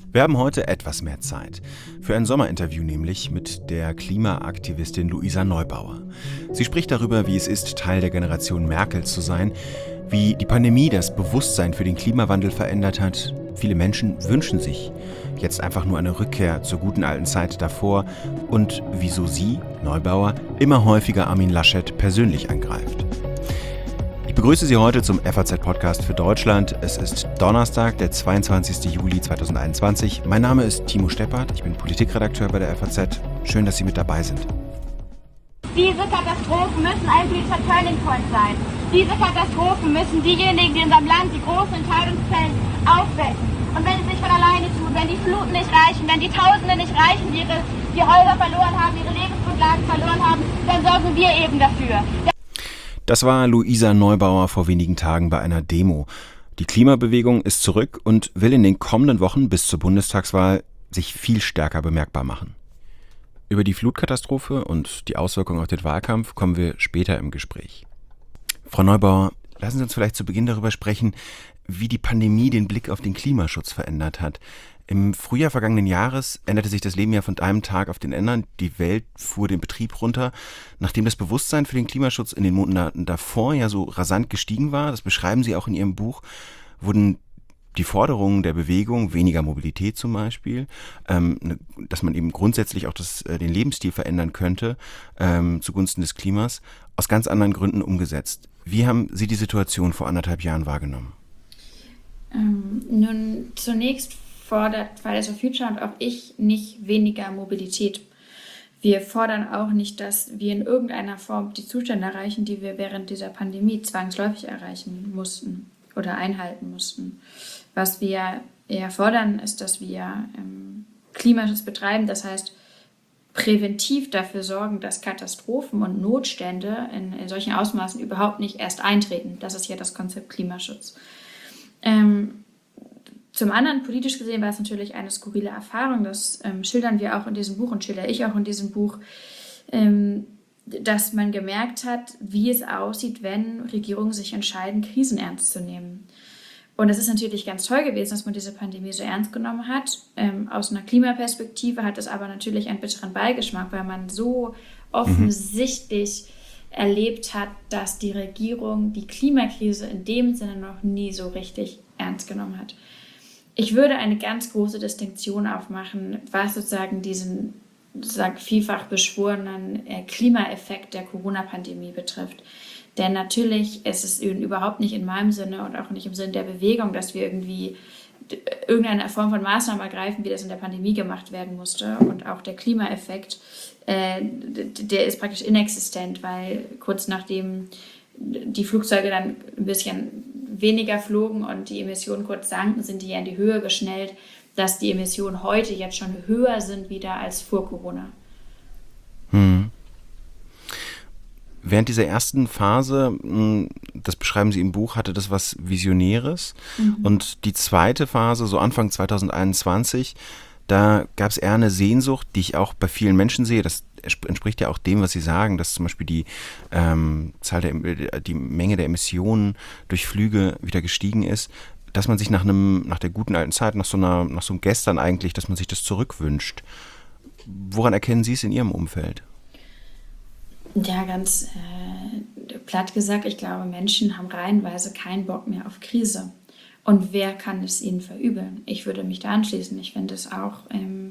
Wir haben heute etwas mehr Zeit. Für ein Sommerinterview nämlich mit der Klimaaktivistin Luisa Neubauer. Sie spricht darüber, wie es ist, Teil der Generation Merkel zu sein, wie die Pandemie das Bewusstsein für den Klimawandel verändert hat. Viele Menschen wünschen sich jetzt einfach nur eine Rückkehr zur guten alten Zeit davor und wieso sie, Neubauer, immer häufiger Armin Laschet persönlich angreift. Ich begrüße Sie heute zum FAZ-Podcast für Deutschland. Es ist Donnerstag, der 22. Juli 2021. Mein Name ist Timo Steppert, ich bin Politikredakteur bei der FAZ. Schön, dass Sie mit dabei sind. Diese Katastrophen müssen ein politischer Turning Point sein. Diese Katastrophen müssen diejenigen, die in unserem Land die großen Entscheidungen fällen, aufwecken. Und wenn es nicht von alleine tut, wenn die Fluten nicht reichen, wenn die Tausende nicht reichen, die Häuser verloren haben, ihre Lebensgrundlagen verloren haben, dann sorgen wir eben dafür. Das war Luisa Neubauer vor wenigen Tagen bei einer Demo. Die Klimabewegung ist zurück und will in den kommenden Wochen bis zur Bundestagswahl sich viel stärker bemerkbar machen. Über die Flutkatastrophe und die Auswirkungen auf den Wahlkampf kommen wir später im Gespräch. Frau Neubauer, lassen Sie uns vielleicht zu Beginn darüber sprechen, wie die Pandemie den Blick auf den Klimaschutz verändert hat. Im Frühjahr vergangenen Jahres änderte sich das Leben ja von einem Tag auf den anderen. Die Welt fuhr den Betrieb runter. Nachdem das Bewusstsein für den Klimaschutz in den Monaten davor ja so rasant gestiegen war, das beschreiben Sie auch in Ihrem Buch, wurden die Forderungen der Bewegung, weniger Mobilität zum Beispiel, dass man eben grundsätzlich auch den Lebensstil verändern könnte zugunsten des Klimas, aus ganz anderen Gründen umgesetzt. Wie haben Sie die Situation vor 1,5 Jahren wahrgenommen? Nun, zunächst fordert Fridays for Future und auch ich nicht weniger Mobilität. Wir fordern auch nicht, dass wir in irgendeiner Form die Zustände erreichen, die wir während dieser Pandemie zwangsläufig erreichen mussten oder einhalten mussten. Was wir eher fordern, ist, dass wir Klimaschutz betreiben, das heißt präventiv dafür sorgen, dass Katastrophen und Notstände in solchen Ausmaßen überhaupt nicht erst eintreten. Das ist ja das Konzept Klimaschutz. Zum anderen, politisch gesehen, war es natürlich eine skurrile Erfahrung, das schildern wir auch in diesem Buch und schildere ich auch in diesem Buch, dass man gemerkt hat, wie es aussieht, wenn Regierungen sich entscheiden, Krisen ernst zu nehmen. Und es ist natürlich ganz toll gewesen, dass man diese Pandemie so ernst genommen hat. Aus einer Klimaperspektive hat es aber natürlich einen bitteren Beigeschmack, weil man so offensichtlich erlebt hat, dass die Regierung die Klimakrise in dem Sinne noch nie so richtig ernst genommen hat. Ich würde eine ganz große Distinktion aufmachen, was sozusagen diesen vielfach beschworenen Klimaeffekt der Corona-Pandemie betrifft. Denn natürlich ist es überhaupt nicht in meinem Sinne und auch nicht im Sinne der Bewegung, dass wir irgendwie irgendeine Form von Maßnahmen ergreifen, wie das in der Pandemie gemacht werden musste. Und auch der Klimaeffekt, der ist praktisch inexistent, weil kurz nachdem die Flugzeuge dann ein bisschen weniger flogen und die Emissionen kurz sanken, sind die ja in die Höhe geschnellt, dass die Emissionen heute jetzt schon höher sind wieder als vor Corona. Während dieser ersten Phase, das beschreiben Sie im Buch, hatte das was Visionäres. Und die zweite Phase, so Anfang 2021, da gab es eher eine Sehnsucht, die ich auch bei vielen Menschen sehe. Das entspricht ja auch dem, was Sie sagen, dass zum Beispiel die Menge der Emissionen durch Flüge wieder gestiegen ist, dass man sich nach der guten alten Zeit, nach so einem Gestern eigentlich, dass man sich das zurückwünscht. Woran erkennen Sie es in Ihrem Umfeld? Ja, ganz platt gesagt, ich glaube, Menschen haben reihenweise keinen Bock mehr auf Krise. Und wer kann es ihnen verübeln? Ich würde mich da anschließen. Ich finde es auch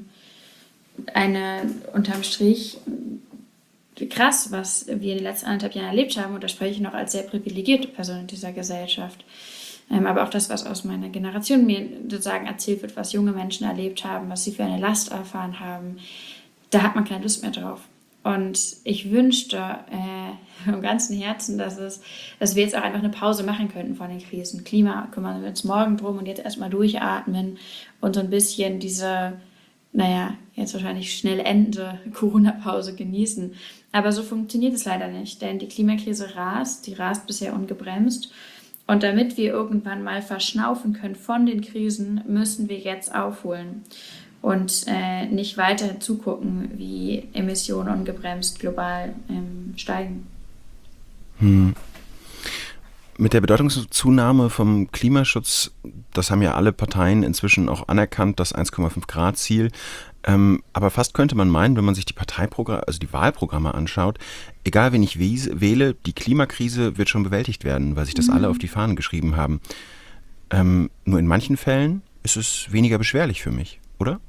unterm Strich krass, was wir in den letzten 1,5 Jahren erlebt haben. Und da spreche ich noch als sehr privilegierte Person in dieser Gesellschaft. Aber auch das, was aus meiner Generation mir sozusagen erzählt wird, was junge Menschen erlebt haben, was sie für eine Last erfahren haben, da hat man keine Lust mehr drauf. Und ich wünschte im ganzen Herzen, dass wir jetzt auch einfach eine Pause machen könnten von den Krisen. Klima kümmern wir uns morgen drum und jetzt erstmal durchatmen und so ein bisschen diese, jetzt wahrscheinlich schnell endende Corona-Pause genießen. Aber so funktioniert es leider nicht, denn die Klimakrise rast, die rast bisher ungebremst. Und damit wir irgendwann mal verschnaufen können von den Krisen, müssen wir jetzt aufholen. Und nicht weiter zugucken, wie Emissionen ungebremst global steigen. Mit der Bedeutungszunahme vom Klimaschutz, das haben ja alle Parteien inzwischen auch anerkannt, das 1,5 Grad Ziel. Aber fast könnte man meinen, wenn man sich die Parteiprogramme, also die Wahlprogramme anschaut, egal wen ich wähle, die Klimakrise wird schon bewältigt werden, weil sich das alle auf die Fahnen geschrieben haben. Nur in manchen Fällen ist es weniger beschwerlich für mich, oder?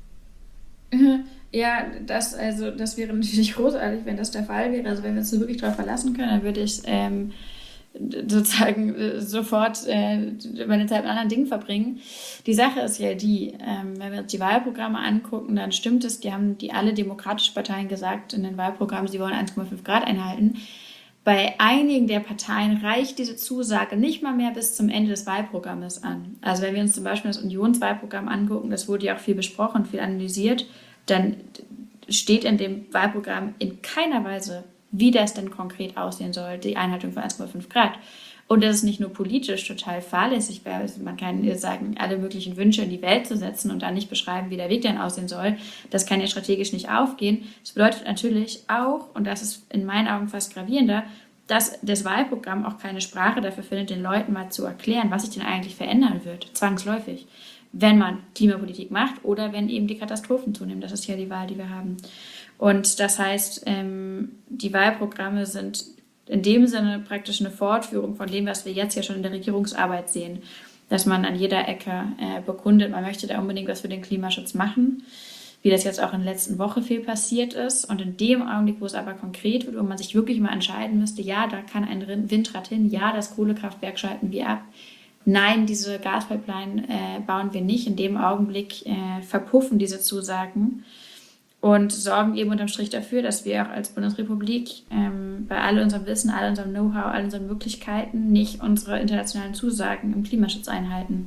Ja, das wäre natürlich großartig, wenn das der Fall wäre. Also wenn wir uns so wirklich darauf verlassen können, dann würde ich sozusagen sofort meine Zeit mit anderen Dingen verbringen. Die Sache ist ja die, wenn wir uns die Wahlprogramme angucken, dann stimmt es, die haben alle demokratischen Parteien gesagt in den Wahlprogrammen, sie wollen 1,5 Grad einhalten. Bei einigen der Parteien reicht diese Zusage nicht mal mehr bis zum Ende des Wahlprogrammes an. Also wenn wir uns zum Beispiel das Unionswahlprogramm angucken, das wurde ja auch viel besprochen, viel analysiert, dann steht in dem Wahlprogramm in keiner Weise, wie das denn konkret aussehen soll, die Einhaltung von 1,5 Grad. Und das ist nicht nur politisch total fahrlässig, weil man kann sagen, alle möglichen Wünsche in die Welt zu setzen und dann nicht beschreiben, wie der Weg dann aussehen soll. Das kann ja strategisch nicht aufgehen. Das bedeutet natürlich auch, und das ist in meinen Augen fast gravierender, dass das Wahlprogramm auch keine Sprache dafür findet, den Leuten mal zu erklären, was sich denn eigentlich verändern wird, zwangsläufig, wenn man Klimapolitik macht oder wenn eben die Katastrophen zunehmen. Das ist ja die Wahl, die wir haben. Und das heißt, die Wahlprogramme sind in dem Sinne praktisch eine Fortführung von dem, was wir jetzt ja schon in der Regierungsarbeit sehen, dass man an jeder Ecke bekundet, man möchte da unbedingt was für den Klimaschutz machen, wie das jetzt auch in der letzten Woche viel passiert ist. Und in dem Augenblick, wo es aber konkret wird, wo man sich wirklich mal entscheiden müsste, ja, da kann ein Windrad hin, ja, das Kohlekraftwerk schalten wir ab, nein, diese Gaspipeline bauen wir nicht, in dem Augenblick verpuffen diese Zusagen und sorgen eben unterm Strich dafür, dass wir auch als Bundesrepublik bei all unserem Wissen, all unserem Know-how, all unseren Möglichkeiten nicht unsere internationalen Zusagen im Klimaschutz einhalten.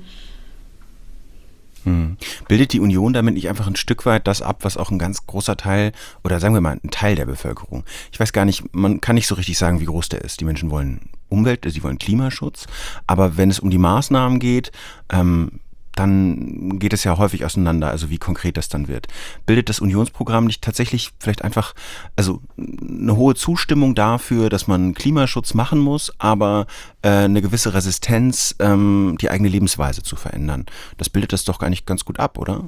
Bildet die Union damit nicht einfach ein Stück weit das ab, was auch ein ganz großer Teil, oder sagen wir mal ein Teil der Bevölkerung, ich weiß gar nicht, man kann nicht so richtig sagen, wie groß der ist. Die Menschen wollen Umwelt, sie wollen Klimaschutz, aber wenn es um die Maßnahmen geht, dann geht es ja häufig auseinander, also wie konkret das dann wird. Bildet das Unionsprogramm nicht tatsächlich vielleicht einfach, also eine hohe Zustimmung dafür, dass man Klimaschutz machen muss, aber eine gewisse Resistenz, die eigene Lebensweise zu verändern? Das bildet das doch gar nicht ganz gut ab, oder?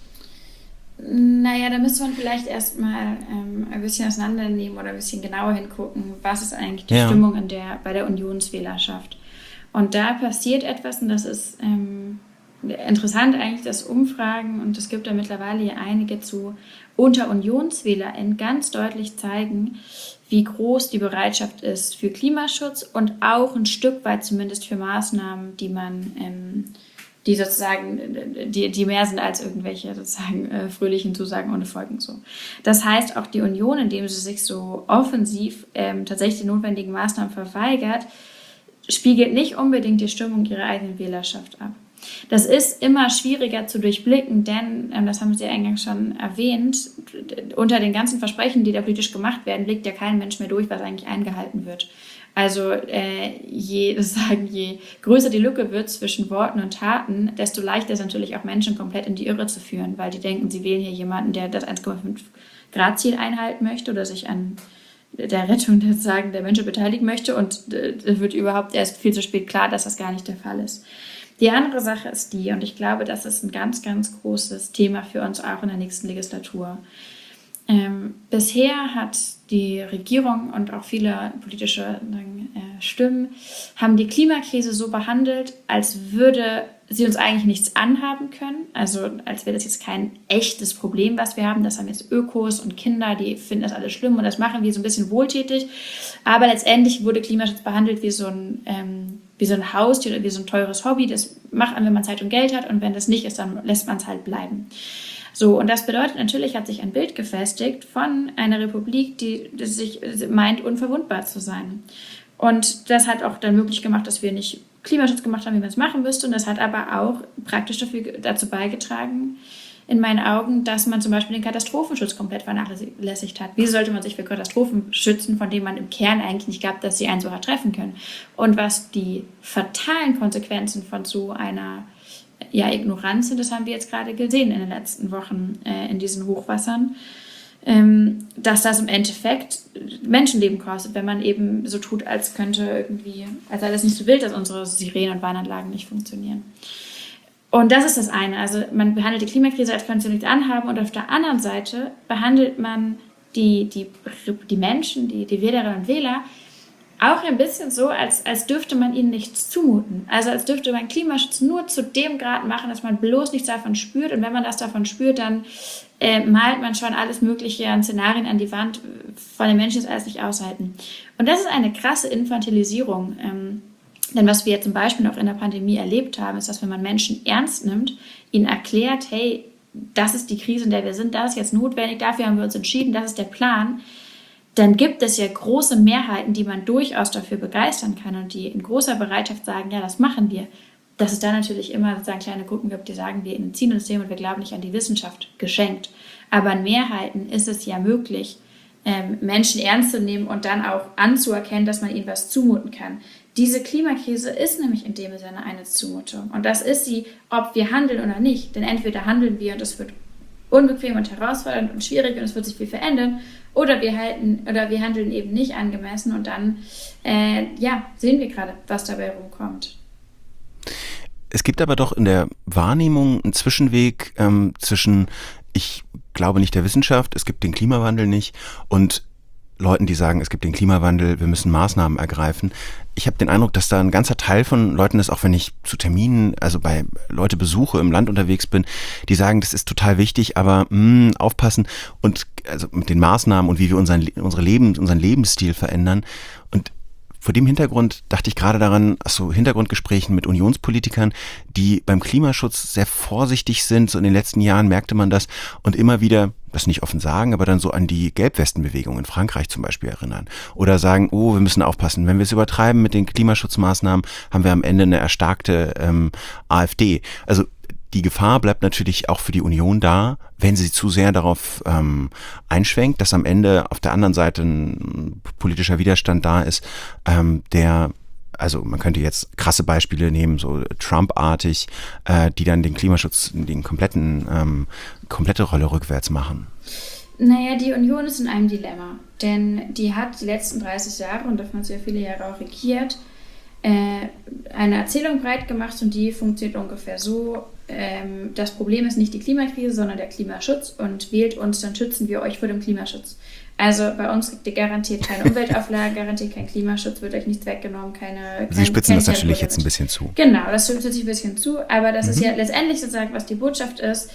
Naja, da müsste man vielleicht erstmal ein bisschen auseinandernehmen oder ein bisschen genauer hingucken, was ist eigentlich die Stimmung bei der Unionswählerschaft. Und da passiert etwas, und das ist interessant eigentlich, dass Umfragen, und es gibt da mittlerweile hier einige zu, unter UnionswählerInnen ganz deutlich zeigen, wie groß die Bereitschaft ist für Klimaschutz und auch ein Stück weit zumindest für Maßnahmen, die sozusagen, die mehr sind als irgendwelche sozusagen fröhlichen Zusagen ohne Folgen so. Das heißt, auch die Union, indem sie sich so offensiv tatsächlich die notwendigen Maßnahmen verweigert, spiegelt nicht unbedingt die Stimmung ihrer eigenen Wählerschaft ab. Das ist immer schwieriger zu durchblicken, denn, das haben Sie eingangs schon erwähnt, unter den ganzen Versprechen, die da politisch gemacht werden, blickt ja kein Mensch mehr durch, was eigentlich eingehalten wird. Also je größer die Lücke wird zwischen Worten und Taten, desto leichter ist natürlich auch Menschen komplett in die Irre zu führen, weil die denken, sie wählen hier jemanden, der das 1,5 Grad Ziel einhalten möchte oder sich an der Rettung der Menschen beteiligen möchte, und es wird überhaupt erst viel zu spät klar, dass das gar nicht der Fall ist. Die andere Sache ist die, und ich glaube, das ist ein ganz, ganz großes Thema für uns auch in der nächsten Legislatur. Bisher hat die Regierung und auch viele politische Stimmen haben die Klimakrise so behandelt, als würde sie uns eigentlich nichts anhaben können. Also als wäre das jetzt kein echtes Problem, was wir haben. Das haben jetzt Ökos und Kinder, die finden das alles schlimm und das machen wir so ein bisschen wohltätig. Aber letztendlich wurde Klimaschutz behandelt wie so ein Haustier oder wie so ein teures Hobby. Das macht man, wenn man Zeit und Geld hat, und wenn das nicht ist, dann lässt man es halt bleiben. So, und das bedeutet, natürlich hat sich ein Bild gefestigt von einer Republik, die sich meint, unverwundbar zu sein. Und das hat auch dann möglich gemacht, dass wir nicht Klimaschutz gemacht haben, wie man es machen müsste. Und das hat aber auch praktisch dazu beigetragen, in meinen Augen, dass man zum Beispiel den Katastrophenschutz komplett vernachlässigt hat. Wie sollte man sich für Katastrophen schützen, von denen man im Kern eigentlich nicht glaubt, dass sie einen so hart treffen können? Und was die fatalen Konsequenzen von so einer Ignoranz sind, das haben wir jetzt gerade gesehen in den letzten Wochen in diesen Hochwassern. dass das im Endeffekt Menschenleben kostet, wenn man eben so tut, als sei das nicht so wild, dass unsere Sirenen- und Warnanlagen nicht funktionieren. Und das ist das eine. Also man behandelt die Klimakrise, als könnte sie nichts anhaben, und auf der anderen Seite behandelt man die Menschen, die Wählerinnen und Wähler, auch ein bisschen so, als dürfte man ihnen nichts zumuten. Also als dürfte man Klimaschutz nur zu dem Grad machen, dass man bloß nichts davon spürt. Und wenn man das davon spürt, dann malt man schon alles Mögliche an Szenarien an die Wand, von den Menschen das alles nicht aushalten. Und das ist eine krasse Infantilisierung. Denn was wir jetzt zum Beispiel noch in der Pandemie erlebt haben, ist, dass wenn man Menschen ernst nimmt, ihnen erklärt, hey, das ist die Krise, in der wir sind, das ist jetzt notwendig, dafür haben wir uns entschieden, das ist der Plan, dann gibt es ja große Mehrheiten, die man durchaus dafür begeistern kann und die in großer Bereitschaft sagen, ja, das machen wir. Dass es da natürlich immer sozusagen kleine Gruppen gibt, die sagen, wir entziehen uns dem und wir glauben nicht an die Wissenschaft, geschenkt. Aber in Mehrheiten ist es ja möglich, Menschen ernst zu nehmen und dann auch anzuerkennen, dass man ihnen was zumuten kann. Diese Klimakrise ist nämlich in dem Sinne eine Zumutung. Und das ist sie, ob wir handeln oder nicht. Denn entweder handeln wir und es wird unbequem und herausfordernd und schwierig und es wird sich viel verändern, oder wir handeln eben nicht angemessen und dann sehen wir gerade, was dabei rumkommt. Es gibt aber doch in der Wahrnehmung einen Zwischenweg zwischen, ich glaube nicht der Wissenschaft, es gibt den Klimawandel nicht, und Leuten, die sagen, es gibt den Klimawandel, wir müssen Maßnahmen ergreifen. Ich habe den Eindruck, dass da ein ganzer Teil von Leuten ist, auch wenn ich zu Terminen, also bei Leute besuche, im Land unterwegs bin, die sagen, das ist total wichtig, aber aufpassen, und also mit den Maßnahmen und wie wir unseren Lebensstil verändern. Und vor dem Hintergrund dachte ich gerade daran, Hintergrundgesprächen mit Unionspolitikern, die beim Klimaschutz sehr vorsichtig sind. So in den letzten Jahren merkte man das, und immer wieder, das nicht offen sagen, aber dann so an die Gelbwestenbewegung in Frankreich zum Beispiel erinnern. Oder sagen, wir müssen aufpassen, wenn wir es übertreiben mit den Klimaschutzmaßnahmen, haben wir am Ende eine erstarkte AfD. Also die Gefahr bleibt natürlich auch für die Union da, wenn sie zu sehr darauf einschwenkt, dass am Ende auf der anderen Seite ein politischer Widerstand da ist, also man könnte jetzt krasse Beispiele nehmen, so Trump-artig, die dann den Klimaschutz, komplette Rolle rückwärts machen. Naja, die Union ist in einem Dilemma, denn die hat die letzten 30 Jahre, und davon hat sie ja viele Jahre auch regiert, eine Erzählung breit gemacht, und die funktioniert ungefähr so: Das Problem ist nicht die Klimakrise, sondern der Klimaschutz, und wählt uns, dann schützen wir euch vor dem Klimaschutz. Also bei uns kriegt ihr garantiert keine Umweltauflagen, garantiert kein Klimaschutz, wird euch nichts weggenommen, Sie spitzen das natürlich jetzt ein bisschen zu. Genau, das spitzt sich ein bisschen zu, aber das ist ja letztendlich sozusagen, was die Botschaft ist.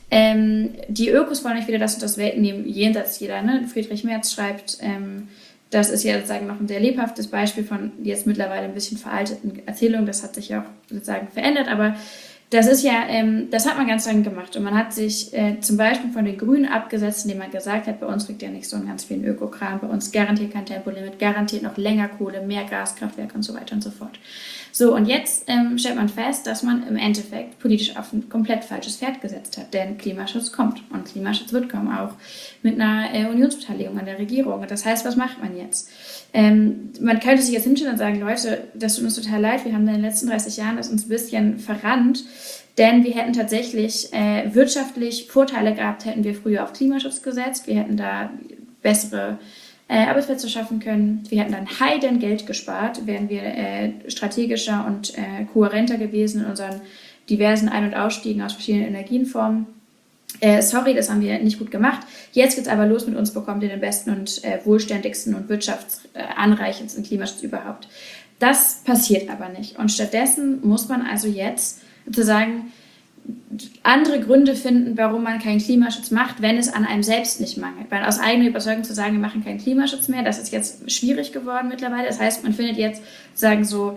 Die Ökos wollen nicht wieder das und das wegnehmen, jenseits jeder, ne? Friedrich Merz schreibt, das ist ja sozusagen noch ein sehr lebhaftes Beispiel von jetzt mittlerweile ein bisschen veralteten Erzählungen. Das hat sich ja auch sozusagen verändert, aber das ist ja, das hat man ganz lange gemacht. Und man hat sich zum Beispiel von den Grünen abgesetzt, indem man gesagt hat, bei uns kriegt ja nicht so einen ganz vielen Ökokram, bei uns garantiert kein Tempolimit, garantiert noch länger Kohle, mehr Gaskraftwerke und so weiter und so fort. So, und jetzt stellt man fest, dass man im Endeffekt politisch auf ein komplett falsches Pferd gesetzt hat. Denn Klimaschutz kommt, und Klimaschutz wird kommen, auch mit einer Unionsbeteiligung an der Regierung. Und das heißt, was macht man jetzt? Man könnte sich jetzt hinstellen und sagen, Leute, das tut uns total leid, wir haben in den letzten 30 Jahren das uns ein bisschen verrannt, denn wir hätten tatsächlich wirtschaftlich Vorteile gehabt, hätten wir früher auf Klimaschutz gesetzt, wir hätten da bessere Arbeitsplätze schaffen können, wir hätten dann Heidengeld gespart, wären wir strategischer und kohärenter gewesen in unseren diversen Ein- und Ausstiegen aus verschiedenen Energienformen. Sorry, das haben wir nicht gut gemacht. Jetzt geht's aber los, mit uns bekommt ihr den besten und wohlständigsten und wirtschaftsanreichendsten Klimaschutz überhaupt. Das passiert aber nicht. Und stattdessen muss man also jetzt sozusagen andere Gründe finden, warum man keinen Klimaschutz macht, wenn es an einem selbst nicht mangelt. Weil aus eigener Überzeugung zu sagen, wir machen keinen Klimaschutz mehr, das ist jetzt schwierig geworden mittlerweile. Das heißt, man findet jetzt sozusagen so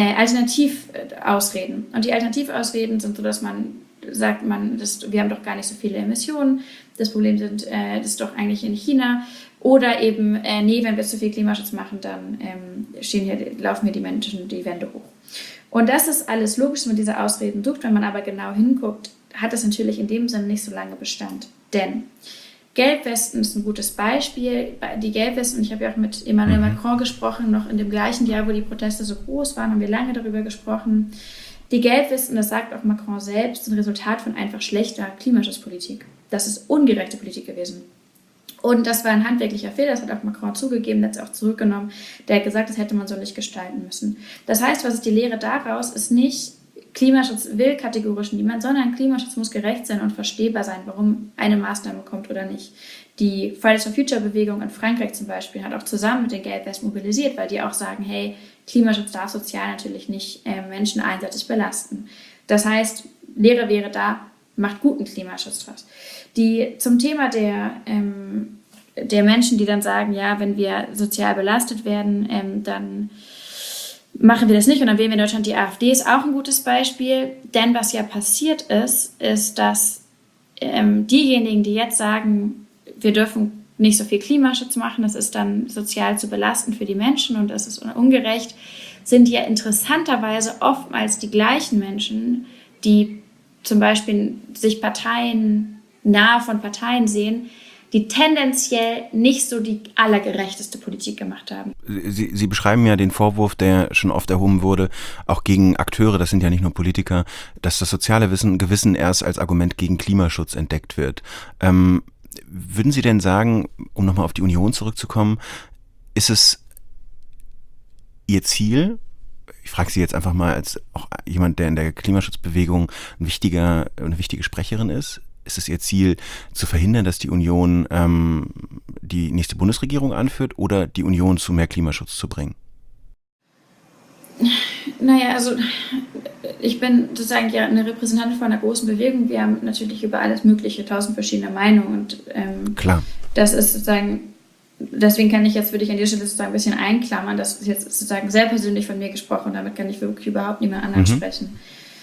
Alternativausreden. Und die Alternativausreden sind so, dass man sagt, wir haben doch gar nicht so viele Emissionen, das Problem das ist doch eigentlich in China. Oder eben, wenn wir zu viel Klimaschutz machen, dann laufen hier die Menschen die Wände hoch. Und das ist alles logisch, wenn man diese Ausreden sucht. Wenn man aber genau hinguckt, hat das natürlich in dem Sinne nicht so lange Bestand. Denn Gelbwesten ist ein gutes Beispiel. Die Gelbwesten, und ich habe ja auch mit Emmanuel Macron gesprochen, noch in dem gleichen Jahr, wo die Proteste so groß waren, haben wir lange darüber gesprochen. Die Gelbwesten, das sagt auch Macron selbst, sind Resultat von einfach schlechter Klimaschutzpolitik. Das ist ungerechte Politik gewesen. Und das war ein handwerklicher Fehler, das hat auch Macron zugegeben, der hat es auch zurückgenommen. Der hat gesagt, das hätte man so nicht gestalten müssen. Das heißt, was ist die Lehre daraus, ist nicht, Klimaschutz will kategorisch niemand, sondern Klimaschutz muss gerecht sein und verstehbar sein, warum eine Maßnahme kommt oder nicht. Die Fridays for Future Bewegung in Frankreich zum Beispiel hat auch zusammen mit den Gelbwesten mobilisiert, weil die auch sagen, hey, Klimaschutz darf sozial natürlich nicht Menschen einseitig belasten. Das heißt, Lehre wäre da, macht guten Klimaschutz draus. Zum Thema der Menschen, die dann sagen, ja, wenn wir sozial belastet werden, dann machen wir das nicht und dann wählen wir in Deutschland die AfD, ist auch ein gutes Beispiel. Denn was ja passiert ist, dass diejenigen, die jetzt sagen, wir dürfen nicht so viel Klimaschutz machen, das ist dann sozial zu belastend für die Menschen und das ist ungerecht, sind ja interessanterweise oftmals die gleichen Menschen, die zum Beispiel sich nahe von Parteien sehen, die tendenziell nicht so die allergerechteste Politik gemacht haben. Sie beschreiben ja den Vorwurf, der schon oft erhoben wurde, auch gegen Akteure, das sind ja nicht nur Politiker, dass das soziale Gewissen erst als Argument gegen Klimaschutz entdeckt wird. Würden Sie denn sagen, um nochmal auf die Union zurückzukommen, ist es Ihr Ziel, ich frage Sie jetzt einfach mal als auch jemand, der in der Klimaschutzbewegung eine wichtige Sprecherin ist es Ihr Ziel, zu verhindern, dass die Union die nächste Bundesregierung anführt oder die Union zu mehr Klimaschutz zu bringen? Naja, also ich bin sozusagen ja eine Repräsentantin von einer großen Bewegung. Wir haben natürlich über alles Mögliche 1000 verschiedene Meinungen und klar. Das ist sozusagen, deswegen würde ich an dieser Stelle sozusagen ein bisschen einklammern, das ist jetzt sozusagen sehr persönlich von mir gesprochen, damit kann ich wirklich überhaupt niemand anderen sprechen.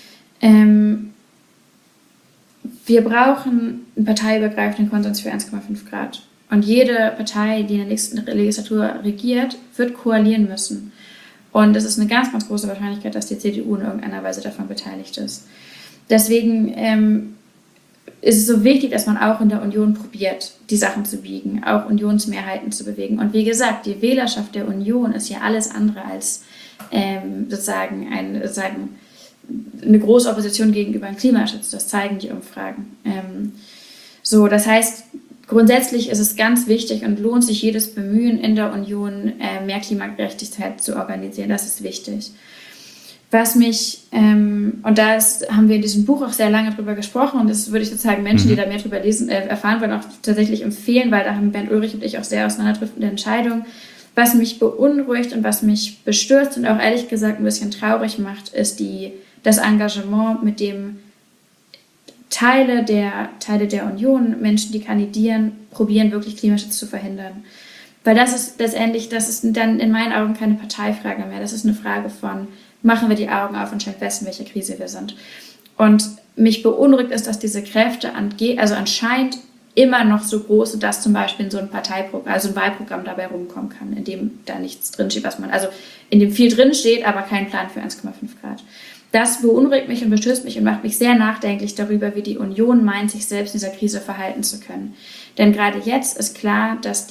Wir brauchen einen parteiübergreifenden Konsens für 1,5 Grad. Und jede Partei, die in der nächsten Legislatur regiert, wird koalieren müssen. Und es ist eine ganz, ganz große Wahrscheinlichkeit, dass die CDU in irgendeiner Weise davon beteiligt ist. Deswegen ist es so wichtig, dass man auch in der Union probiert, die Sachen zu biegen, auch Unionsmehrheiten zu bewegen. Und wie gesagt, die Wählerschaft der Union ist ja alles andere als sozusagen eine große Opposition gegenüber dem Klimaschutz. Das zeigen die Umfragen. Das heißt, grundsätzlich ist es ganz wichtig und lohnt sich jedes Bemühen in der Union, mehr Klimagerechtigkeit zu organisieren. Das ist wichtig. Was mich, und haben wir in diesem Buch auch sehr lange drüber gesprochen und das würde ich sozusagen Menschen, die da mehr drüber erfahren wollen, auch tatsächlich empfehlen, weil da haben Bernd Ulrich und ich auch sehr auseinanderdriftende Entscheidungen. Was mich beunruhigt und was mich bestürzt und auch ehrlich gesagt ein bisschen traurig macht, ist das Engagement, mit dem Teile der Union, Menschen, die kandidieren, probieren, wirklich Klimaschutz zu verhindern. Weil das ist dann in meinen Augen keine Parteifrage mehr. Das ist eine Frage von, machen wir die Augen auf und stellen fest, in welcher Krise wir sind. Und mich beunruhigt ist, dass diese Kräfte anscheinend immer noch so groß sind, dass zum Beispiel so ein ein Wahlprogramm dabei rumkommen kann, in dem da nichts drinsteht, in dem viel drinsteht, aber kein Plan für 1,5 Grad. Das beunruhigt mich und bestürzt mich und macht mich sehr nachdenklich darüber, wie die Union meint, sich selbst in dieser Krise verhalten zu können. Denn gerade jetzt ist klar, dass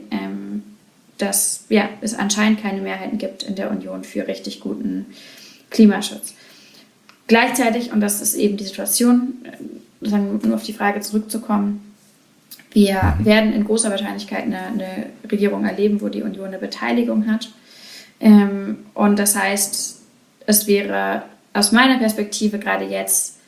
es anscheinend keine Mehrheiten gibt in der Union für richtig guten Klimaschutz. Gleichzeitig, und das ist eben die Situation, nur auf die Frage zurückzukommen, wir werden in großer Wahrscheinlichkeit eine Regierung erleben, wo die Union eine Beteiligung hat. Und das heißt, es wäre aus meiner Perspektive gerade jetzt,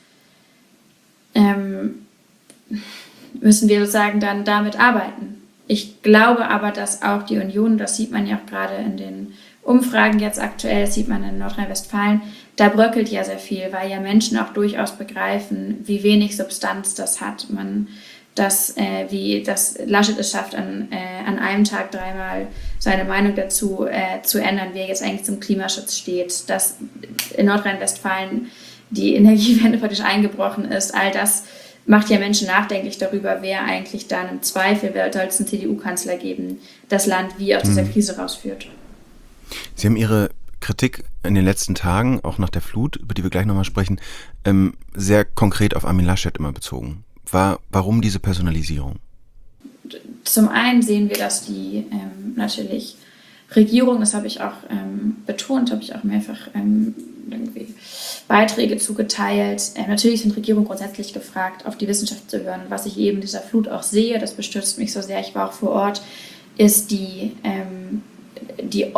müssen wir sozusagen dann damit arbeiten. Ich glaube aber, dass auch die Union, das sieht man ja auch gerade in den Umfragen jetzt aktuell, das sieht man in Nordrhein-Westfalen, da bröckelt ja sehr viel, weil ja Menschen auch durchaus begreifen, wie wenig Substanz das hat. Wie das Laschet es schafft, an einem Tag 3-mal seine Meinung dazu zu ändern, wie er jetzt eigentlich zum Klimaschutz steht, dass in Nordrhein-Westfalen die Energiewende praktisch eingebrochen ist. All das macht ja Menschen nachdenklich darüber, wer eigentlich dann im Zweifel, soll es einen CDU-Kanzler geben, das Land wie aus dieser Krise rausführt. Sie haben Ihre Kritik in den letzten Tagen, auch nach der Flut, über die wir gleich nochmal sprechen, sehr konkret auf Armin Laschet immer bezogen. Warum diese Personalisierung? Zum einen sehen wir, dass die natürlich Regierung, das habe ich auch betont, habe ich auch mehrfach irgendwie Beiträge zugeteilt. Natürlich sind Regierungen grundsätzlich gefragt, auf die Wissenschaft zu hören. Was ich eben in dieser Flut auch sehe, das bestürzt mich so sehr, ich war auch vor Ort, ist der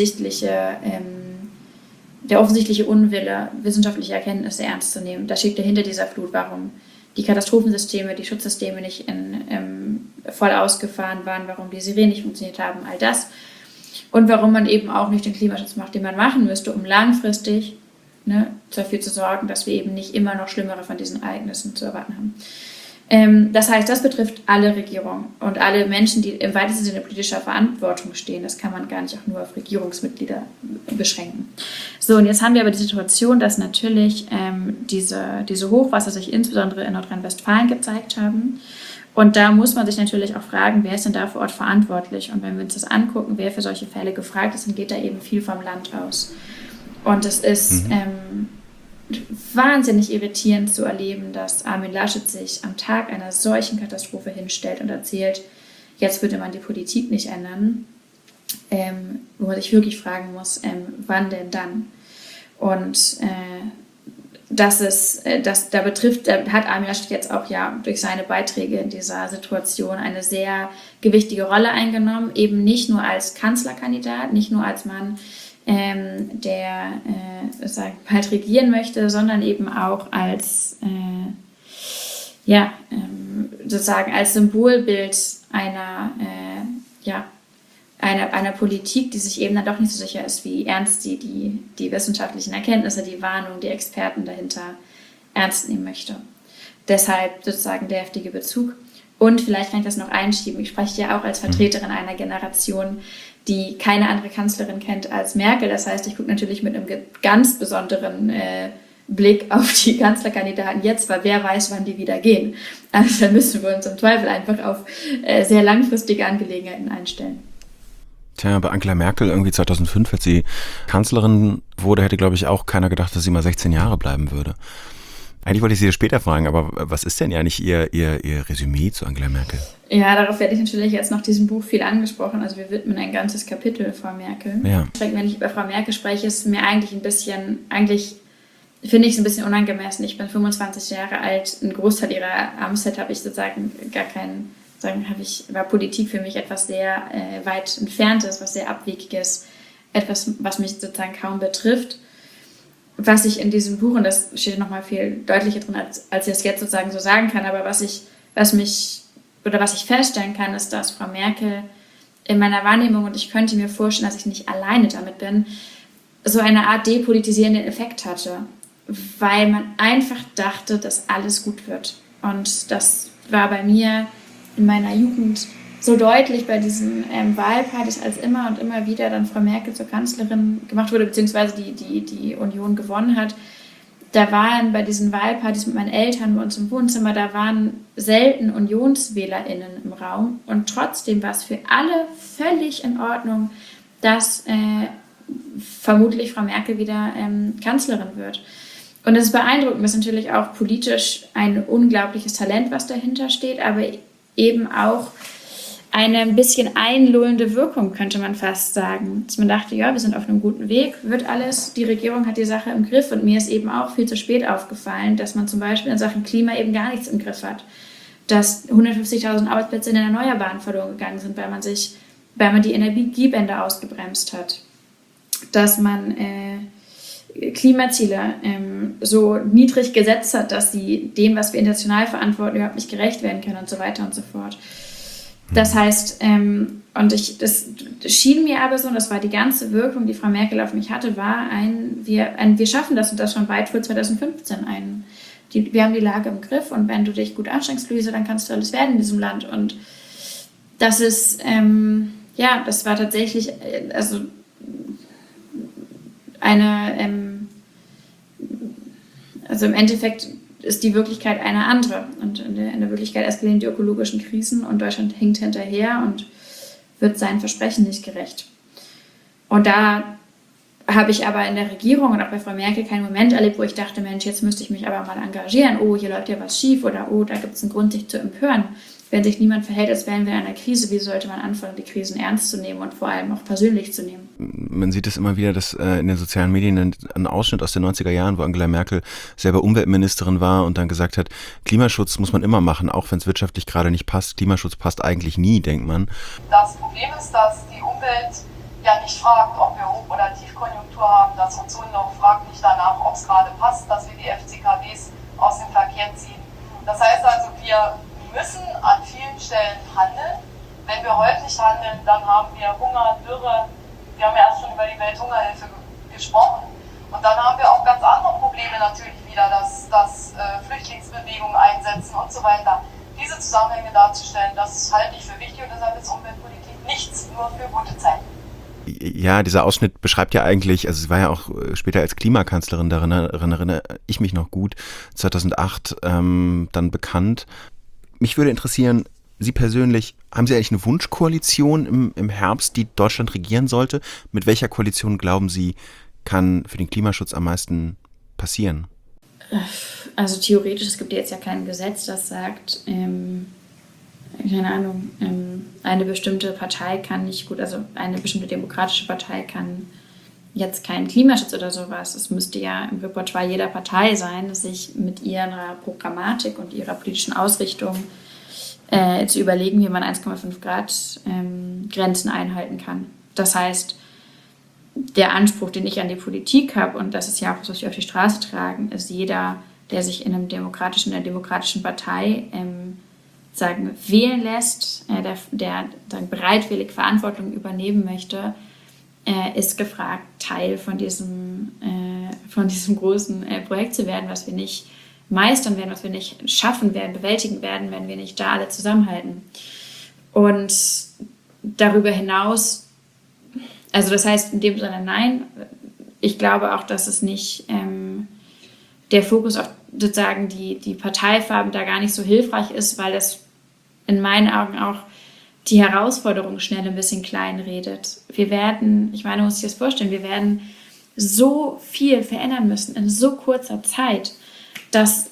offensichtliche Unwille, wissenschaftliche Erkenntnisse ernst zu nehmen. Das steckt hinter dieser Flut, warum die Katastrophensysteme, die Schutzsysteme nicht voll ausgefahren waren, warum die Sirenen nicht funktioniert haben, all das. Und warum man eben auch nicht den Klimaschutz macht, den man machen müsste, um langfristig dafür zu sorgen, dass wir eben nicht immer noch schlimmere von diesen Ereignissen zu erwarten haben. Das heißt, das betrifft alle Regierungen und alle Menschen, die im weitesten Sinne politischer Verantwortung stehen. Das kann man gar nicht auch nur auf Regierungsmitglieder beschränken. So, und jetzt haben wir aber die Situation, dass natürlich diese Hochwasser sich insbesondere in Nordrhein-Westfalen gezeigt haben. Und da muss man sich natürlich auch fragen, wer ist denn da vor Ort verantwortlich? Und wenn wir uns das angucken, wer für solche Fälle gefragt ist, dann geht da eben viel vom Land aus. Und es ist wahnsinnig irritierend zu erleben, dass Armin Laschet sich am Tag einer solchen Katastrophe hinstellt und erzählt, jetzt würde man die Politik nicht ändern, wo man sich wirklich fragen muss, wann denn dann? Und da hat Armin Laschet jetzt auch durch seine Beiträge in dieser Situation eine sehr gewichtige Rolle eingenommen, eben nicht nur als Kanzlerkandidat, nicht nur als Mann, der bald regieren möchte, sondern eben auch als sozusagen als Symbolbild einer Politik, die sich eben dann doch nicht so sicher ist, wie ernst die wissenschaftlichen Erkenntnisse, die Warnung, die Experten dahinter ernst nehmen möchte. Deshalb sozusagen der heftige Bezug. Und vielleicht kann ich das noch einschieben. Ich spreche ja auch als Vertreterin einer Generation, die keine andere Kanzlerin kennt als Merkel. Das heißt, ich gucke natürlich mit einem ganz besonderen Blick auf die Kanzlerkandidaten jetzt, weil wer weiß, wann die wieder gehen. Also da müssen wir uns im Zweifel einfach auf sehr langfristige Angelegenheiten einstellen. Tja, bei Angela Merkel irgendwie 2005, als sie Kanzlerin wurde, hätte, glaube ich, auch keiner gedacht, dass sie mal 16 Jahre bleiben würde. Eigentlich wollte ich Sie später fragen, aber was ist denn ja nicht Ihr Resümee zu Angela Merkel? Ja, darauf werde ich natürlich jetzt nach diesem Buch viel angesprochen. Also wir widmen ein ganzes Kapitel Frau Merkel. Ja. Wenn ich über Frau Merkel spreche, ist es mir eigentlich finde ich es ein bisschen unangemessen. Ich bin 25 Jahre alt. Ein Großteil ihrer Amtszeit habe ich sozusagen war Politik für mich etwas sehr weit Entferntes, was sehr Abwegiges, etwas, was mich sozusagen kaum betrifft. Was ich in diesem Buch, und das steht nochmal viel deutlicher drin, als ich es jetzt sozusagen so sagen kann, aber was ich feststellen kann, ist, dass Frau Merkel in meiner Wahrnehmung, und ich könnte mir vorstellen, dass ich nicht alleine damit bin, so eine Art depolitisierenden Effekt hatte, weil man einfach dachte, dass alles gut wird. Und das war bei mir in meiner Jugend so deutlich bei diesen Wahlpartys, als immer und immer wieder dann Frau Merkel zur Kanzlerin gemacht wurde, beziehungsweise die Union gewonnen hat. Da waren bei diesen Wahlpartys mit meinen Eltern bei uns im Wohnzimmer, da waren selten UnionswählerInnen im Raum. Und trotzdem war es für alle völlig in Ordnung, dass vermutlich Frau Merkel wieder Kanzlerin wird. Und es ist beeindruckend, das ist natürlich auch politisch ein unglaubliches Talent, was dahinter steht, aber eben auch eine ein bisschen einlullende Wirkung, könnte man fast sagen. Dass man dachte, ja, wir sind auf einem guten Weg, wird alles, die Regierung hat die Sache im Griff. Und mir ist eben auch viel zu spät aufgefallen, dass man zum Beispiel in Sachen Klima eben gar nichts im Griff hat. Dass 150.000 Arbeitsplätze in den Erneuerbaren verloren gegangen sind, weil man die Energiewende ausgebremst hat. Dass man Klimaziele so niedrig gesetzt hat, dass sie dem, was wir international verantworten, überhaupt nicht gerecht werden können und so weiter und so fort. Das heißt, das schien mir aber so, und das war die ganze Wirkung, die Frau Merkel auf mich hatte, war wir schaffen das, und das schon weit vor 2015 wir haben die Lage im Griff, und wenn du dich gut anstrengst, Luise, dann kannst du alles werden in diesem Land. Und das ist, das war tatsächlich, also im Endeffekt ist die Wirklichkeit eine andere. Und in der Wirklichkeit eskalieren die ökologischen Krisen, und Deutschland hinkt hinterher und wird seinen Versprechen nicht gerecht. Und da habe ich aber in der Regierung und auch bei Frau Merkel keinen Moment erlebt, wo ich dachte, Mensch, jetzt müsste ich mich aber mal engagieren. Oh, hier läuft ja was schief, oder oh, da gibt es einen Grund, sich zu empören. wenn sich niemand verhält, als wären wir in einer Krise, wie sollte man anfangen, die Krisen ernst zu nehmen und vor allem auch persönlich zu nehmen? Man sieht es immer wieder, dass in den sozialen Medien ein Ausschnitt aus den 90er Jahren, wo Angela Merkel selber Umweltministerin war und dann gesagt hat, Klimaschutz muss man immer machen, auch wenn es wirtschaftlich gerade nicht passt. Klimaschutz passt eigentlich nie, denkt man. Das Problem ist, dass die Umwelt ja nicht fragt, ob wir Hoch- oder Tiefkonjunktur haben. Das Ozonloch fragt nicht danach, ob es gerade passt, dass wir die FCKWs aus dem Verkehr ziehen. Das heißt also, wir müssen an vielen Stellen handeln. Wenn wir heute nicht handeln, dann haben wir Hunger, Dürre. Wir haben ja erst schon über die Welthungerhilfe gesprochen. Und dann haben wir auch ganz andere Probleme natürlich wieder, dass Flüchtlingsbewegungen einsetzen und so weiter. Diese Zusammenhänge darzustellen, das halte ich für wichtig und deshalb ist Umweltpolitik nichts nur für gute Zeiten. Ja, dieser Ausschnitt beschreibt ja eigentlich, also sie war ja auch später als Klimakanzlerin, daran erinnere ich mich noch gut, 2008 dann bekannt. Mich würde interessieren, Sie persönlich, haben Sie eigentlich eine Wunschkoalition im Herbst, die Deutschland regieren sollte? Mit welcher Koalition, glauben Sie, kann für den Klimaschutz am meisten passieren? Also theoretisch, es gibt jetzt ja kein Gesetz, das sagt, keine Ahnung, eine bestimmte Partei kann nicht gut, also eine bestimmte demokratische Partei kann jetzt keinen Klimaschutz oder sowas. Es müsste ja im Repertoire jeder Partei sein, sich mit ihrer Programmatik und ihrer politischen Ausrichtung zu überlegen, wie man 1,5 Grad Grenzen einhalten kann. Das heißt, der Anspruch, den ich an die Politik habe, und das ist ja auch, was wir auf die Straße tragen, ist jeder, der sich in einer demokratischen Partei wählen lässt, der bereitwillig Verantwortung übernehmen möchte, ist gefragt, Teil von diesem großen Projekt zu werden, was wir nicht meistern werden, was wir nicht schaffen werden, bewältigen werden, wenn wir nicht da alle zusammenhalten. Und darüber hinaus, also das heißt in dem Sinne nein, ich glaube auch, dass es nicht der Fokus auf sozusagen die Parteifarben da gar nicht so hilfreich ist, weil das in meinen Augen auch die Herausforderung schnell ein bisschen klein redet. Man muss sich das vorstellen, wir werden so viel verändern müssen in so kurzer Zeit, dass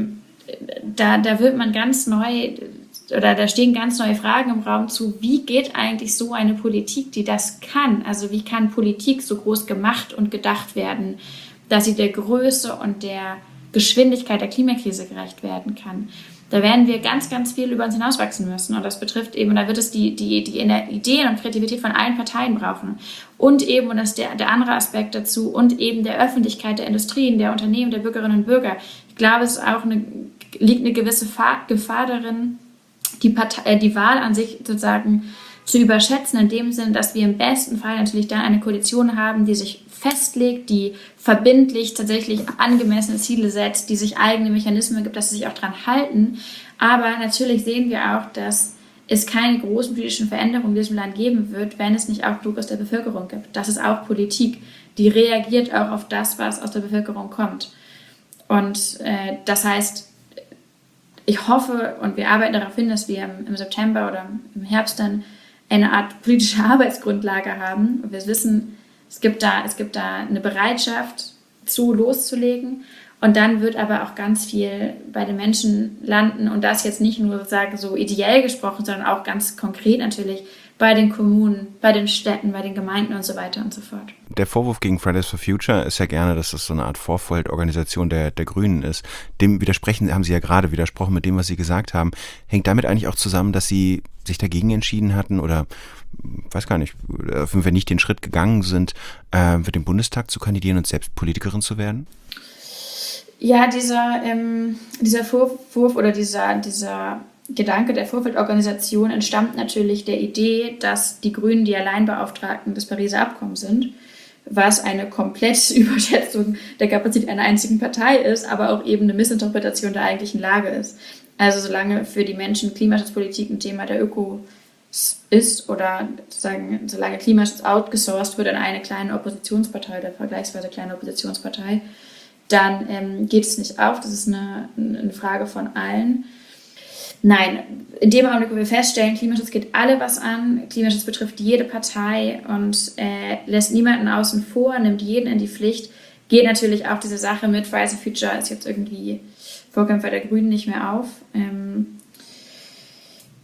da wird man ganz neu, oder da stehen ganz neue Fragen im Raum zu, wie geht eigentlich so eine Politik, die das kann? Also wie kann Politik so groß gemacht und gedacht werden, dass sie der Größe und der Geschwindigkeit der Klimakrise gerecht werden kann? Da werden wir ganz, ganz viel über uns hinauswachsen müssen. Und das betrifft eben, da wird es die Ideen und Kreativität von allen Parteien brauchen. Und eben, und das ist der andere Aspekt dazu, und eben der Öffentlichkeit, der Industrien, der Unternehmen, der Bürgerinnen und Bürger. Ich glaube, es ist auch liegt eine gewisse Gefahr darin, die Wahl an sich sozusagen zu überschätzen, in dem Sinn, dass wir im besten Fall natürlich dann eine Koalition haben, die sich festlegt, die verbindlich tatsächlich angemessene Ziele setzt, die sich eigene Mechanismen gibt, dass sie sich auch dran halten. Aber natürlich sehen wir auch, dass es keine großen politischen Veränderungen in diesem Land geben wird, wenn es nicht auch Druck aus der Bevölkerung gibt. Das ist auch Politik, die reagiert auch auf das, was aus der Bevölkerung kommt. Und das heißt, ich hoffe und wir arbeiten darauf hin, dass wir im September oder im Herbst dann eine Art politische Arbeitsgrundlage haben. Und wir wissen, es gibt da eine Bereitschaft loszulegen. Und dann wird aber auch ganz viel bei den Menschen landen. Und das jetzt nicht nur sozusagen so ideell gesprochen, sondern auch ganz konkret natürlich bei den Kommunen, bei den Städten, bei den Gemeinden und so weiter und so fort. Der Vorwurf gegen Fridays for Future ist ja gerne, dass das so eine Art Vorfeldorganisation der Grünen ist. Dem haben Sie ja gerade widersprochen mit dem, was Sie gesagt haben. Hängt damit eigentlich auch zusammen, dass Sie sich dagegen entschieden hatten oder, weiß gar nicht, wenn nicht den Schritt gegangen sind, für den Bundestag zu kandidieren und selbst Politikerin zu werden? Ja, dieser Vorwurf oder dieser Gedanke der Vorfeldorganisation entstammt natürlich der Idee, dass die Grünen die Alleinbeauftragten des Pariser Abkommens sind, was eine komplette Überschätzung der Kapazität einer einzigen Partei ist, aber auch eben eine Missinterpretation der eigentlichen Lage ist. Also solange für die Menschen Klimaschutzpolitik ein Thema der Öko ist oder sozusagen solange Klimaschutz outgesourced wird an eine kleine Oppositionspartei oder vergleichsweise kleine Oppositionspartei, dann geht es nicht auf. Das ist eine Frage von allen. Nein, in dem Augenblick, wo wir feststellen, Klimaschutz geht alle was an, Klimaschutz betrifft jede Partei und lässt niemanden außen vor, nimmt jeden in die Pflicht, geht natürlich auch diese Sache mit Fridays for Future ist jetzt irgendwie Vorkämpfer der Grünen nicht mehr auf.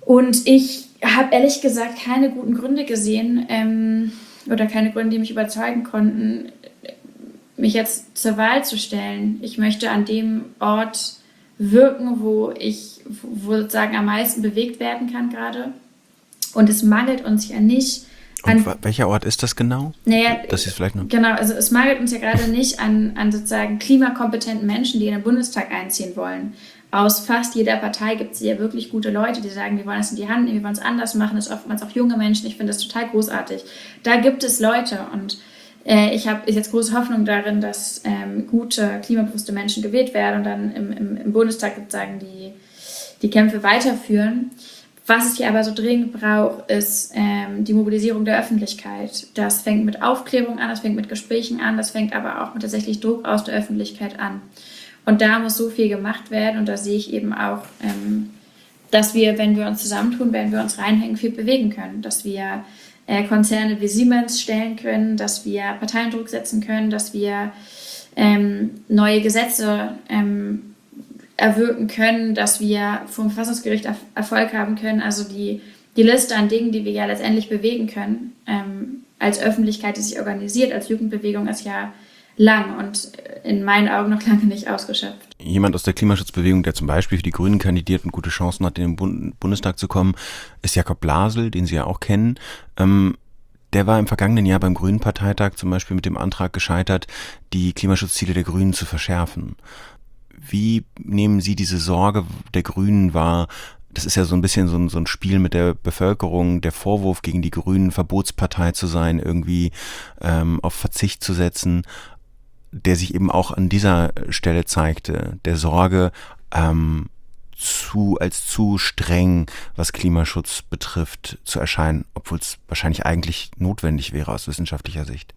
Und ich habe ehrlich gesagt keine guten Gründe gesehen oder keine Gründe, die mich überzeugen konnten, mich jetzt zur Wahl zu stellen. Ich möchte an dem Ort wirken, wo sozusagen am meisten bewegt werden kann gerade. Und es mangelt uns ja nicht an... Und welcher Ort ist das genau? Naja, das ist vielleicht noch... Genau, also es mangelt uns ja gerade nicht an sozusagen klimakompetenten Menschen, die in den Bundestag einziehen wollen. Aus fast jeder Partei gibt es ja wirklich gute Leute, die sagen, wir wollen das in die Hand nehmen, wir wollen es anders machen. Das sind oftmals auch junge Menschen. Ich finde das total großartig. Da gibt es Leute und ich habe jetzt große Hoffnung darin, dass gute, klimabewusste Menschen gewählt werden und dann im Bundestag sozusagen die Kämpfe weiterführen. Was es hier aber so dringend braucht, ist die Mobilisierung der Öffentlichkeit. Das fängt mit Aufklärung an, das fängt mit Gesprächen an, das fängt aber auch mit tatsächlich Druck aus der Öffentlichkeit an. Und da muss so viel gemacht werden und da sehe ich eben auch, dass wir, wenn wir uns zusammentun, wenn wir uns reinhängen, viel bewegen können. Dass wir Konzerne wie Siemens stellen können, dass wir Parteiendruck setzen können, dass wir neue Gesetze erwirken können, dass wir vom Verfassungsgericht Erfolg haben können. Also die Liste an Dingen, die wir ja letztendlich bewegen können, als Öffentlichkeit, die sich organisiert, als Jugendbewegung, ist ja lang und in meinen Augen noch lange nicht ausgeschöpft. Jemand aus der Klimaschutzbewegung, der zum Beispiel für die Grünen kandidiert und gute Chancen hat, in den Bundestag zu kommen, ist Jakob Blasel, den Sie ja auch kennen. Der war im vergangenen Jahr beim Grünen-Parteitag zum Beispiel mit dem Antrag gescheitert, die Klimaschutzziele der Grünen zu verschärfen. Wie nehmen Sie diese Sorge der Grünen wahr? Das ist ja so ein bisschen so ein Spiel mit der Bevölkerung, der Vorwurf gegen die Grünen, Verbotspartei zu sein, irgendwie auf Verzicht zu setzen, der sich eben auch an dieser Stelle zeigte, der Sorge, als zu streng, was Klimaschutz betrifft, zu erscheinen, obwohl es wahrscheinlich eigentlich notwendig wäre aus wissenschaftlicher Sicht.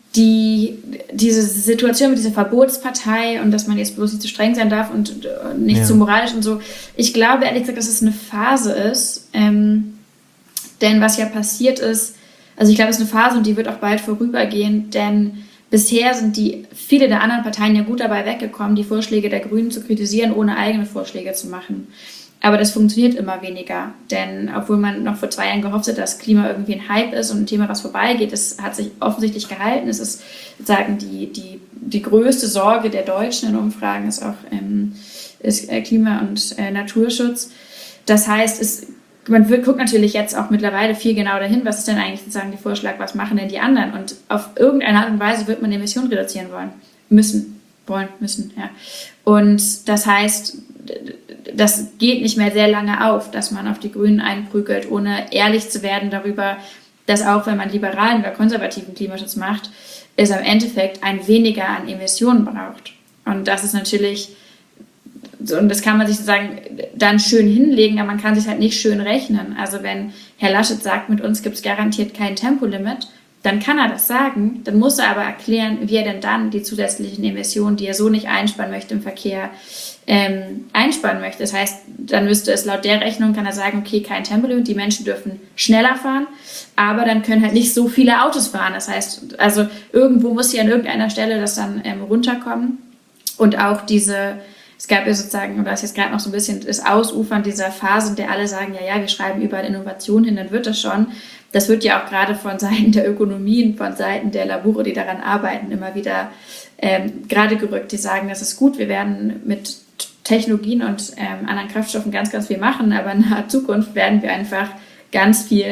Diese Situation mit dieser Verbotspartei und dass man jetzt bloß nicht zu streng sein darf und nicht zu moralisch und so, ich glaube ehrlich gesagt, dass es eine Phase ist, denn was ja passiert ist, also ich glaube, es ist eine Phase und die wird auch bald vorübergehen, denn bisher sind viele der anderen Parteien ja gut dabei weggekommen, die Vorschläge der Grünen zu kritisieren, ohne eigene Vorschläge zu machen. Aber das funktioniert immer weniger, denn obwohl man noch vor 2 Jahren gehofft hat, dass Klima irgendwie ein Hype ist und ein Thema, was vorbeigeht, das hat sich offensichtlich gehalten. Es ist sozusagen die größte Sorge der Deutschen in Umfragen ist auch ist Klima- und Naturschutz. Das heißt, man guckt natürlich jetzt auch mittlerweile viel genau dahin, was ist denn eigentlich sozusagen der Vorschlag, was machen denn die anderen? Und auf irgendeine Art und Weise wird man Emissionen reduzieren müssen. Ja. Und das heißt, das geht nicht mehr sehr lange auf, dass man auf die Grünen einprügelt, ohne ehrlich zu werden darüber, dass auch wenn man liberalen oder konservativen Klimaschutz macht, es am Endeffekt ein weniger an Emissionen braucht. Und das ist natürlich, und das kann man sich sozusagen dann schön hinlegen, aber man kann sich halt nicht schön rechnen. Also wenn Herr Laschet sagt, mit uns gibt es garantiert kein Tempolimit, dann kann er das sagen, dann muss er aber erklären, wie er denn dann die zusätzlichen Emissionen, die er so nicht einsparen möchte im Verkehr, einsparen möchte. Das heißt, dann müsste es laut der Rechnung, kann er sagen, okay, kein Tempolimit, die Menschen dürfen schneller fahren, aber dann können halt nicht so viele Autos fahren. Das heißt, also irgendwo muss hier an irgendeiner Stelle das dann runterkommen. Und auch es gab ja sozusagen, oder das ist jetzt gerade noch so ein bisschen das Ausufern dieser Phase, in der alle sagen, ja, wir schreiben überall Innovation hin, dann wird das schon. Das wird ja auch gerade von Seiten der Ökonomien, von Seiten der Labore, die daran arbeiten, immer wieder gerade gerückt. Die sagen, das ist gut, wir werden mit Technologien und anderen Kraftstoffen ganz, ganz viel machen, aber in naher Zukunft werden wir einfach ganz viel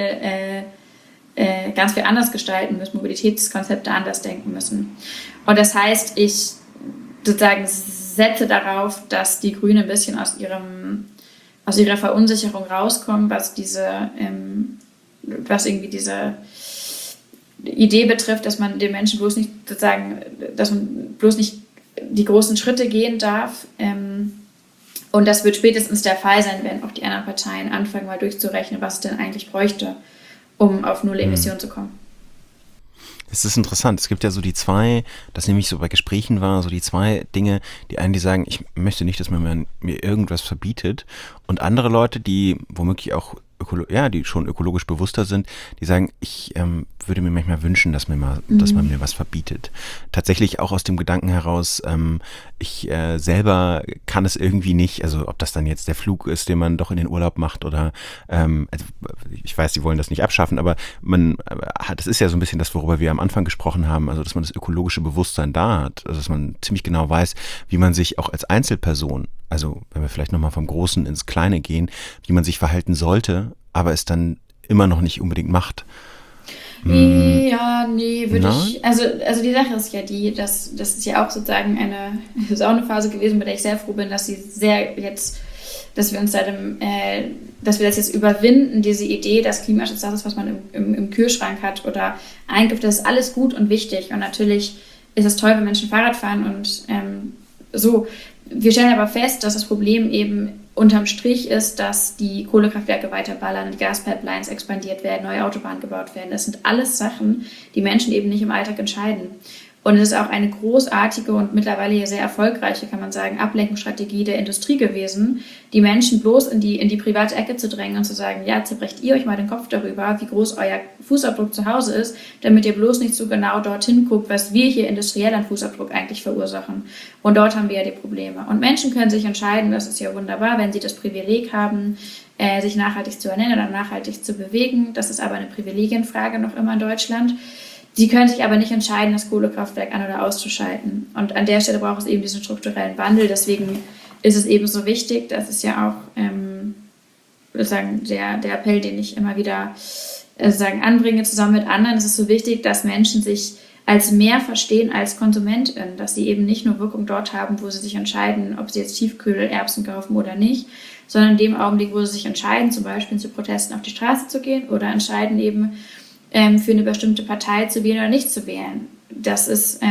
anders gestalten müssen, Mobilitätskonzepte anders denken müssen. Und das heißt, ich sozusagen setze darauf, dass die Grünen ein bisschen aus ihrer Verunsicherung rauskommen, was irgendwie diese Idee betrifft, dass man den Menschen bloß nicht sozusagen, dass man bloß nicht die großen Schritte gehen darf. Und das wird spätestens der Fall sein, wenn auch die anderen Parteien anfangen, mal durchzurechnen, was es denn eigentlich bräuchte, um auf Null Emissionen zu kommen. Es ist interessant. Es gibt ja so die zwei, das nämlich so bei Gesprächen war, so die zwei Dinge, die einen, die sagen, ich möchte nicht, dass man mir irgendwas verbietet, und andere Leute, die womöglich auch die schon ökologisch bewusster sind, die sagen, ich würde mir manchmal wünschen, dass man mir was verbietet. Tatsächlich auch aus dem Gedanken heraus, ich selber kann es irgendwie nicht, also ob das dann jetzt der Flug ist, den man doch in den Urlaub macht oder, also ich weiß, sie wollen das nicht abschaffen, aber das ist ja so ein bisschen das, worüber wir am Anfang gesprochen haben, also dass man das ökologische Bewusstsein da hat, also dass man ziemlich genau weiß, wie man sich auch als Einzelperson, also wenn wir vielleicht nochmal vom Großen ins Kleine gehen, wie man sich verhalten sollte, aber es dann immer noch nicht unbedingt macht. Ja, nee, würde ich. Also die Sache ist ja das ist ja auch sozusagen ist auch eine Phase gewesen, bei der ich sehr froh bin, dass wir uns dass wir das jetzt überwinden, diese Idee, dass Klimaschutz das ist, was man im Kühlschrank hat oder einkauft, das ist alles gut und wichtig. Und natürlich ist es toll, wenn Menschen Fahrrad fahren und so. Wir stellen aber fest, dass das Problem eben unterm Strich ist, dass die Kohlekraftwerke weiterballern, die Gaspipelines expandiert werden, neue Autobahnen gebaut werden. Das sind alles Sachen, die Menschen eben nicht im Alltag entscheiden. Und es ist auch eine großartige und mittlerweile sehr erfolgreiche, kann man sagen, Ablenkungsstrategie der Industrie gewesen, die Menschen bloß in die private Ecke zu drängen und zu sagen, ja, zerbrecht ihr euch mal den Kopf darüber, wie groß euer Fußabdruck zu Hause ist, damit ihr bloß nicht so genau dorthin guckt, was wir hier industriell an Fußabdruck eigentlich verursachen. Und dort haben wir ja die Probleme. Und Menschen können sich entscheiden, das ist ja wunderbar, wenn sie das Privileg haben, sich nachhaltig zu ernähren oder nachhaltig zu bewegen. Das ist aber eine Privilegienfrage noch immer in Deutschland. Sie können sich aber nicht entscheiden, das Kohlekraftwerk an- oder auszuschalten. Und an der Stelle braucht es eben diesen strukturellen Wandel. Deswegen ist es eben so wichtig, das ist ja auch sozusagen der Appell, den ich immer wieder anbringe, zusammen mit anderen. Es ist so wichtig, dass Menschen sich als mehr verstehen als KonsumentInnen, dass sie eben nicht nur Wirkung dort haben, wo sie sich entscheiden, ob sie jetzt Tiefkühlerbsen kaufen oder nicht, sondern in dem Augenblick, wo sie sich entscheiden, zum Beispiel zu Protesten auf die Straße zu gehen oder entscheiden eben, für eine bestimmte Partei zu wählen oder nicht zu wählen. Es ist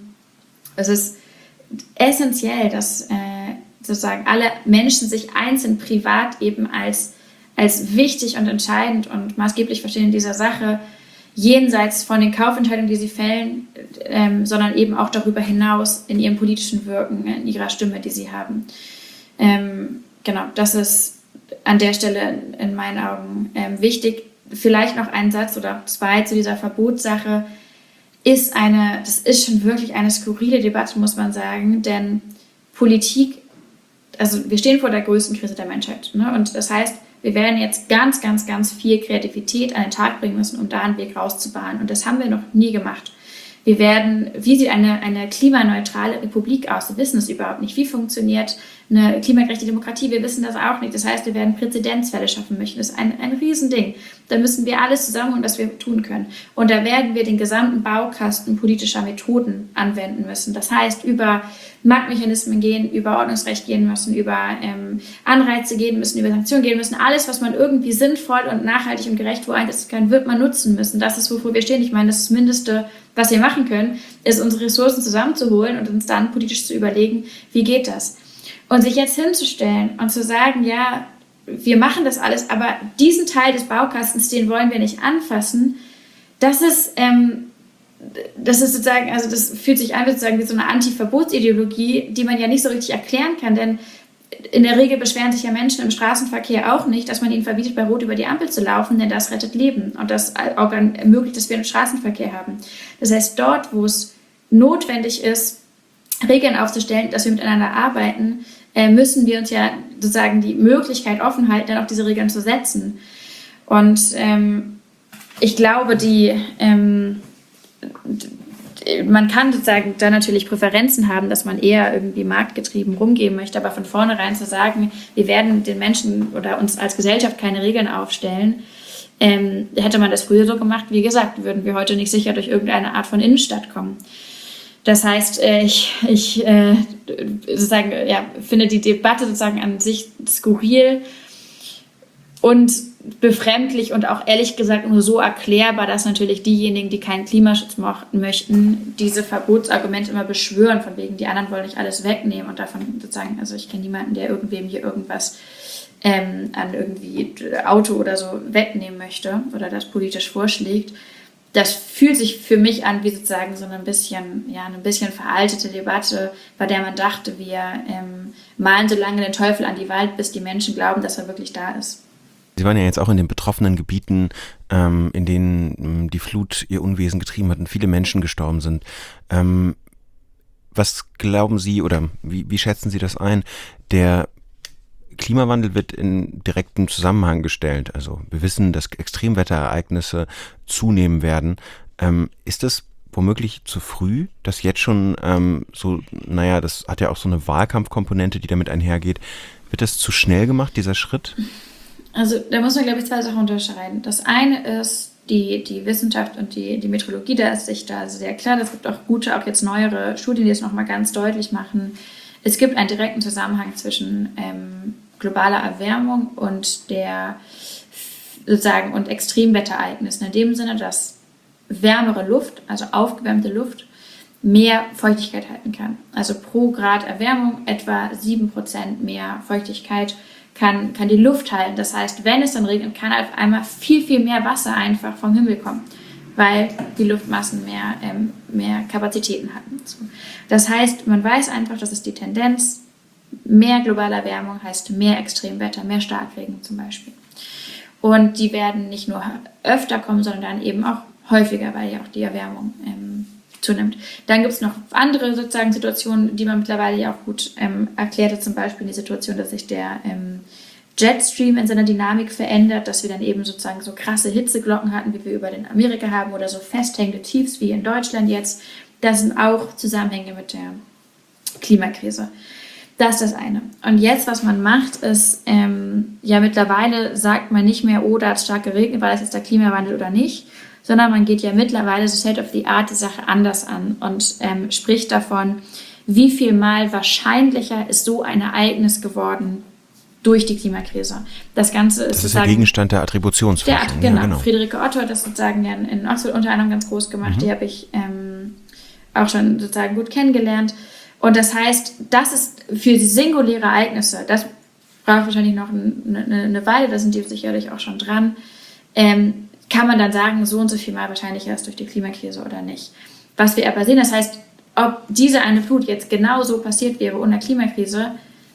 essentiell, dass sozusagen alle Menschen sich einzeln privat eben als wichtig und entscheidend und maßgeblich verstehen in dieser Sache, jenseits von den Kaufentscheidungen, die sie fällen, sondern eben auch darüber hinaus in ihrem politischen Wirken, in ihrer Stimme, die sie haben. Genau, das ist an der Stelle in meinen Augen wichtig. Vielleicht noch ein Satz oder zwei zu dieser Verbotssache. Das ist schon wirklich eine skurrile Debatte, muss man sagen, denn Politik, also wir stehen vor der größten Krise der Menschheit, ne? Und das heißt, wir werden jetzt ganz, ganz, ganz viel Kreativität an den Tag bringen müssen, um da einen Weg rauszubahnen. Und das haben wir noch nie gemacht. Wie sieht eine klimaneutrale Republik aus? Wir wissen es überhaupt nicht. Wie funktioniert eine klimagerechte Demokratie? Wir wissen das auch nicht. Das heißt, wir werden Präzedenzfälle schaffen möchten. Das ist ein Riesending. Da müssen wir alles zusammen, was wir tun können. Und da werden wir den gesamten Baukasten politischer Methoden anwenden müssen. Das heißt, über Marktmechanismen gehen, über Ordnungsrecht gehen müssen, über Anreize gehen müssen, über Sanktionen gehen müssen. Alles, was man irgendwie sinnvoll und nachhaltig und gerecht wo einsetzen kann, wird man nutzen müssen. Das ist, wofür wir stehen. Ich meine, das Mindeste, was wir machen können, ist, unsere Ressourcen zusammenzuholen und uns dann politisch zu überlegen, wie geht das? Und sich jetzt hinzustellen und zu sagen, ja, wir machen das alles, aber diesen Teil des Baukastens, den wollen wir nicht anfassen, das ist sozusagen, also das fühlt sich an sozusagen wie so eine Anti-Verbotsideologie, die man ja nicht so richtig erklären kann, denn in der Regel beschweren sich ja Menschen im Straßenverkehr auch nicht, dass man ihnen verbietet, bei Rot über die Ampel zu laufen, denn das rettet Leben und das auch ermöglicht, dass wir einen Straßenverkehr haben. Das heißt, dort, wo es notwendig ist, Regeln aufzustellen, dass wir miteinander arbeiten, müssen wir uns ja sozusagen die Möglichkeit offen halten, dann auch diese Regeln zu setzen. Und ich glaube, man kann sozusagen da natürlich Präferenzen haben, dass man eher irgendwie marktgetrieben rumgehen möchte, aber von vornherein zu sagen, wir werden den Menschen oder uns als Gesellschaft keine Regeln aufstellen, hätte man das früher so gemacht, wie gesagt, würden wir heute nicht sicher durch irgendeine Art von Innenstadt kommen. Das heißt, ich sozusagen, ja, finde die Debatte sozusagen an sich skurril und befremdlich und auch ehrlich gesagt nur so erklärbar, dass natürlich diejenigen, die keinen Klimaschutz möchten, diese Verbotsargumente immer beschwören, von wegen, die anderen wollen nicht alles wegnehmen und davon sozusagen, also ich kenne niemanden, der irgendwem hier irgendwas an irgendwie Auto oder so wegnehmen möchte oder das politisch vorschlägt. Das fühlt sich für mich an wie sozusagen so eine bisschen veraltete Debatte, bei der man dachte, wir malen so lange den Teufel an die Wand, bis die Menschen glauben, dass er wirklich da ist. Sie waren ja jetzt auch in den betroffenen Gebieten, in denen die Flut ihr Unwesen getrieben hat und viele Menschen gestorben sind. Was glauben Sie oder wie schätzen Sie das ein? Der Klimawandel wird in direktem Zusammenhang gestellt. Also wir wissen, dass Extremwetterereignisse zunehmen werden. Ist das womöglich zu früh, dass jetzt schon das hat ja auch so eine Wahlkampfkomponente, die damit einhergeht. Wird das zu schnell gemacht, dieser Schritt? Also da muss man, glaube ich, zwei Sachen unterscheiden. Das eine ist die Wissenschaft und die Meteorologie, da ist sich da sehr klar. Es gibt auch gute, auch jetzt neuere Studien, die es nochmal ganz deutlich machen. Es gibt einen direkten Zusammenhang zwischen globaler Erwärmung und der sozusagen und Extremwetterereignissen. In dem Sinne, dass wärmere Luft, also aufgewärmte Luft, mehr Feuchtigkeit halten kann. Also pro Grad Erwärmung etwa 7% mehr Feuchtigkeit kann die Luft halten. Das heißt, wenn es dann regnet, kann auf einmal viel, viel mehr Wasser einfach vom Himmel kommen, weil die Luftmassen mehr Kapazitäten hatten. So. Das heißt, man weiß einfach, das ist die Tendenz, mehr globale Erwärmung heißt mehr Extremwetter, mehr Starkregen zum Beispiel. Und die werden nicht nur öfter kommen, sondern dann eben auch häufiger, weil ja auch die Erwärmung zunimmt. Dann gibt es noch andere sozusagen Situationen, die man mittlerweile ja auch gut erklärt hat, zum Beispiel die Situation, dass sich der Jetstream in seiner Dynamik verändert, dass wir dann eben sozusagen so krasse Hitzeglocken hatten, wie wir über den Amerika haben, oder so festhängende Tiefs wie in Deutschland jetzt. Das sind auch Zusammenhänge mit der Klimakrise. Das ist das eine. Und jetzt, was man macht, ist, mittlerweile sagt man nicht mehr, oh, da hat es stark geregnet, war das jetzt der Klimawandel oder nicht, sondern man geht ja mittlerweile so State of the Art die Sache anders an und spricht davon, wie viel mal wahrscheinlicher ist so ein Ereignis geworden durch die Klimakrise. Das Ganze ist sozusagen der Gegenstand der Attributionsforschung. Genau. Friederike Otto hat das sozusagen ja in Oxford unter anderem ganz groß gemacht. Die habe ich auch schon sozusagen gut kennengelernt. Und das heißt, das ist für die singuläre Ereignisse, das braucht wahrscheinlich noch eine Weile, da sind die sicherlich auch schon dran, kann man dann sagen, so und so viel mal wahrscheinlicher ist durch die Klimakrise oder nicht. Was wir aber sehen, das heißt, ob diese eine Flut jetzt genau so passiert wäre ohne Klimakrise,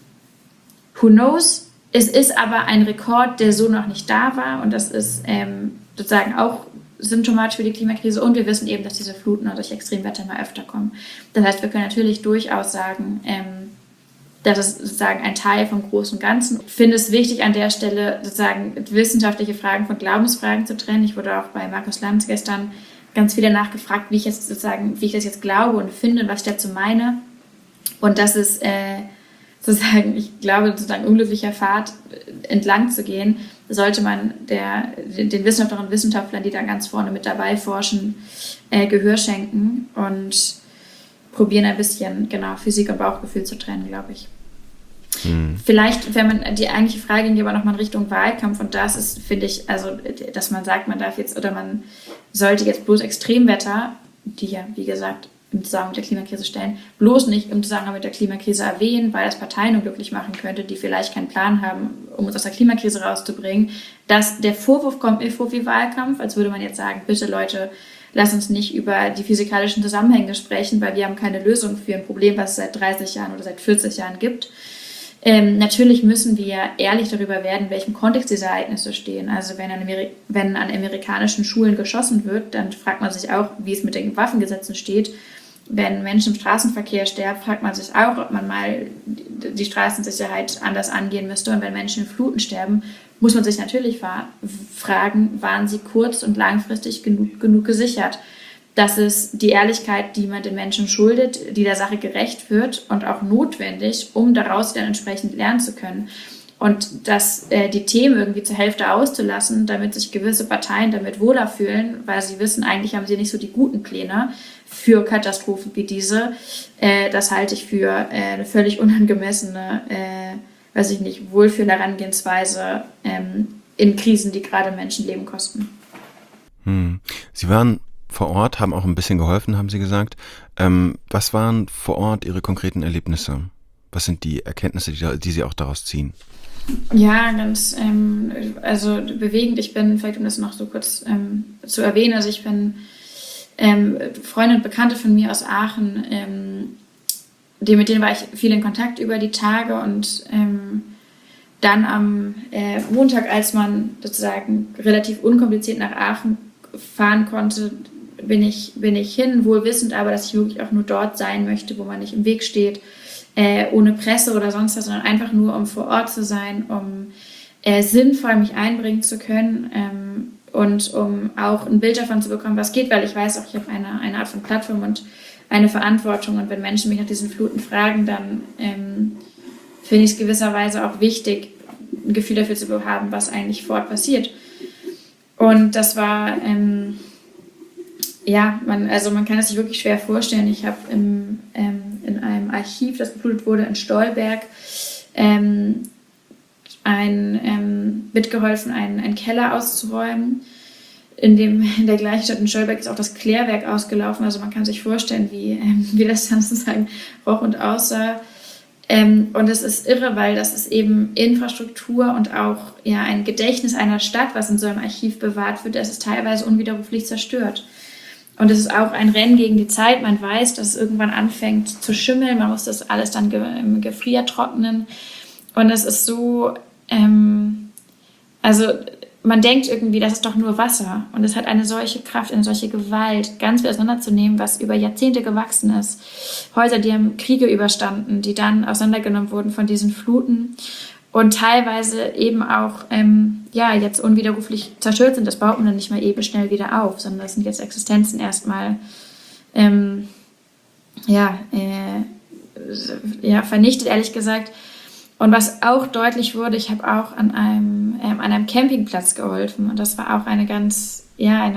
who knows? Es ist aber ein Rekord, der so noch nicht da war, und das ist sozusagen auch symptomatisch für die Klimakrise, und wir wissen eben, dass diese Fluten und solche Extremwetter mal öfter kommen. Das heißt, wir können natürlich durchaus sagen, das ist sozusagen ein Teil vom großen Ganzen. Ich finde es wichtig, an der Stelle sozusagen wissenschaftliche Fragen von Glaubensfragen zu trennen. Ich wurde auch bei Markus Lanz gestern ganz viel danach gefragt, wie ich das jetzt glaube und finde und was ich dazu meine. Und das ist sozusagen, ich glaube, sozusagen unglücklicher Pfad entlang zu gehen, sollte man den Wissenschaftlerinnen und Wissenschaftlern, die da ganz vorne mit dabei forschen, Gehör schenken und probieren ein bisschen Physik und Bauchgefühl zu trennen, glaube ich. Vielleicht, wenn man die eigentliche Frage ging aber nochmal in Richtung Wahlkampf, und das ist, finde ich, also, dass man sagt, man darf jetzt oder man sollte jetzt bloß Extremwetter, die ja, wie gesagt, im Zusammenhang mit der Klimakrise stellen, bloß nicht im Zusammenhang mit der Klimakrise erwähnen, weil das Parteien unglücklich machen könnte, die vielleicht keinen Plan haben, um uns aus der Klimakrise rauszubringen. Dass der Vorwurf kommt mir vor wie Wahlkampf, als würde man jetzt sagen, bitte Leute, lass uns nicht über die physikalischen Zusammenhänge sprechen, weil wir haben keine Lösung für ein Problem, was es seit 30 Jahren oder seit 40 Jahren gibt. Natürlich müssen wir ehrlich darüber werden, in welchem Kontext diese Ereignisse stehen. Also wenn an amerikanischen Schulen geschossen wird, dann fragt man sich auch, wie es mit den Waffengesetzen steht. Wenn Menschen im Straßenverkehr sterben, fragt man sich auch, ob man mal die Straßensicherheit anders angehen müsste. Und wenn Menschen in Fluten sterben, muss man sich natürlich fragen, waren sie kurz- und langfristig genug gesichert? Das ist die Ehrlichkeit, die man den Menschen schuldet, die der Sache gerecht wird und auch notwendig, um daraus dann entsprechend lernen zu können. Und die Themen irgendwie zur Hälfte auszulassen, damit sich gewisse Parteien damit wohler fühlen, weil sie wissen, eigentlich haben sie nicht so die guten Pläne für Katastrophen wie diese, das halte ich für eine völlig unangemessene, Wohlfühl-Herangehensweise in Krisen, die gerade Menschenleben kosten. Sie waren vor Ort, haben auch ein bisschen geholfen, haben Sie gesagt. Was waren vor Ort Ihre konkreten Erlebnisse? Was sind die Erkenntnisse, die Sie auch daraus ziehen? Ja, ganz bewegend. Ich bin, vielleicht um das noch so kurz zu erwähnen, also ich bin Freunde und Bekannte von mir aus Aachen, mit denen war ich viel in Kontakt über die Tage, und dann am Montag, als man sozusagen relativ unkompliziert nach Aachen fahren konnte, bin ich hin, wohl wissend aber, dass ich wirklich auch nur dort sein möchte, wo man nicht im Weg steht, ohne Presse oder sonst was, sondern einfach nur, um vor Ort zu sein, um sinnvoll mich einbringen zu können und um auch ein Bild davon zu bekommen, was geht, weil ich weiß auch, ich habe eine Art von Plattform und eine Verantwortung, und wenn Menschen mich nach diesen Fluten fragen, dann finde ich es gewisserweise auch wichtig, ein Gefühl dafür zu haben, was eigentlich vor Ort passiert. Und das war, man kann es sich wirklich schwer vorstellen. Ich habe in einem Archiv, das geflutet wurde in Stolberg, mitgeholfen, einen Keller auszuräumen. In der gleichen Stadt in Stolberg ist auch das Klärwerk ausgelaufen. Also man kann sich vorstellen, wie das dann sozusagen roch und aussah. Und es ist irre, weil das ist eben Infrastruktur und auch ein Gedächtnis einer Stadt, was in so einem Archiv bewahrt wird. Das ist teilweise unwiderruflich zerstört. Und es ist auch ein Rennen gegen die Zeit. Man weiß, dass es irgendwann anfängt zu schimmeln. Man muss das alles dann im Gefrier trocknen. Und es ist so, man denkt irgendwie, das ist doch nur Wasser. Und es hat eine solche Kraft, eine solche Gewalt, ganz viel auseinanderzunehmen, was über Jahrzehnte gewachsen ist. Häuser, die haben Kriege überstanden, die dann auseinandergenommen wurden von diesen Fluten und teilweise eben auch jetzt unwiderruflich zerstört sind. Das baut man dann nicht mehr eben schnell wieder auf, sondern das sind jetzt Existenzen erstmal vernichtet, ehrlich gesagt. Und was auch deutlich wurde, ich habe auch an einem Campingplatz geholfen, und das war auch eine ganz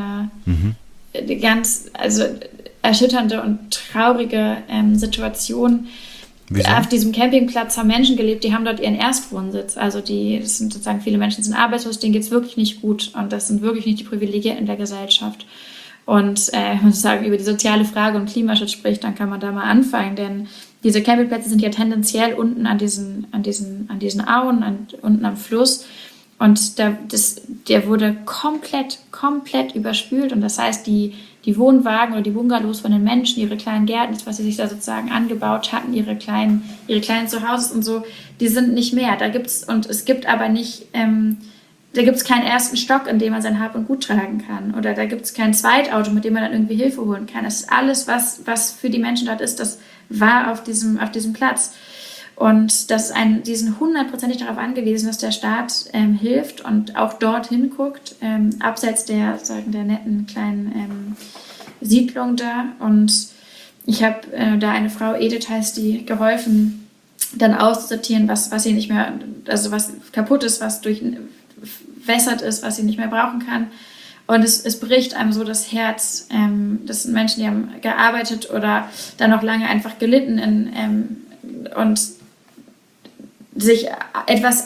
erschütternde und traurige Situation. Wieso? Auf diesem Campingplatz haben Menschen gelebt, die haben dort ihren Erstwohnsitz. Also das sind sozusagen, viele Menschen sind arbeitslos, denen geht es wirklich nicht gut, und das sind wirklich nicht die Privilegierten der Gesellschaft. Und wenn man sagen, über die soziale Frage und Klimaschutz spricht, dann kann man da mal anfangen, denn diese Campingplätze sind ja tendenziell unten an diesen Auen, unten am Fluss, und der wurde komplett überspült, und das heißt, die Wohnwagen oder die Bungalows von den Menschen, ihre kleinen Gärten, das, was sie sich da sozusagen angebaut hatten, ihre kleinen Zuhause und so, die sind nicht mehr. Es gibt aber nicht, da gibt es keinen ersten Stock, in dem man sein Hab und Gut tragen kann, oder da gibt es kein Zweitauto, mit dem man dann irgendwie Hilfe holen kann. Das ist alles, was für die Menschen dort ist, das war auf diesem Platz. Und die sind 100% darauf angewiesen, dass der Staat hilft und auch dorthin guckt, abseits der netten kleinen Siedlung da. Und ich habe da eine Frau, Edith heißt die, geholfen, dann auszusortieren, was sie nicht mehr, also was kaputt ist, was durchwässert ist, was sie nicht mehr brauchen kann. Und es bricht einem so das Herz. Das sind Menschen, die haben gearbeitet oder dann noch lange einfach gelitten und sich etwas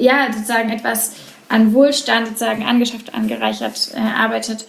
an Wohlstand sozusagen angeschafft, angereichert, arbeitet,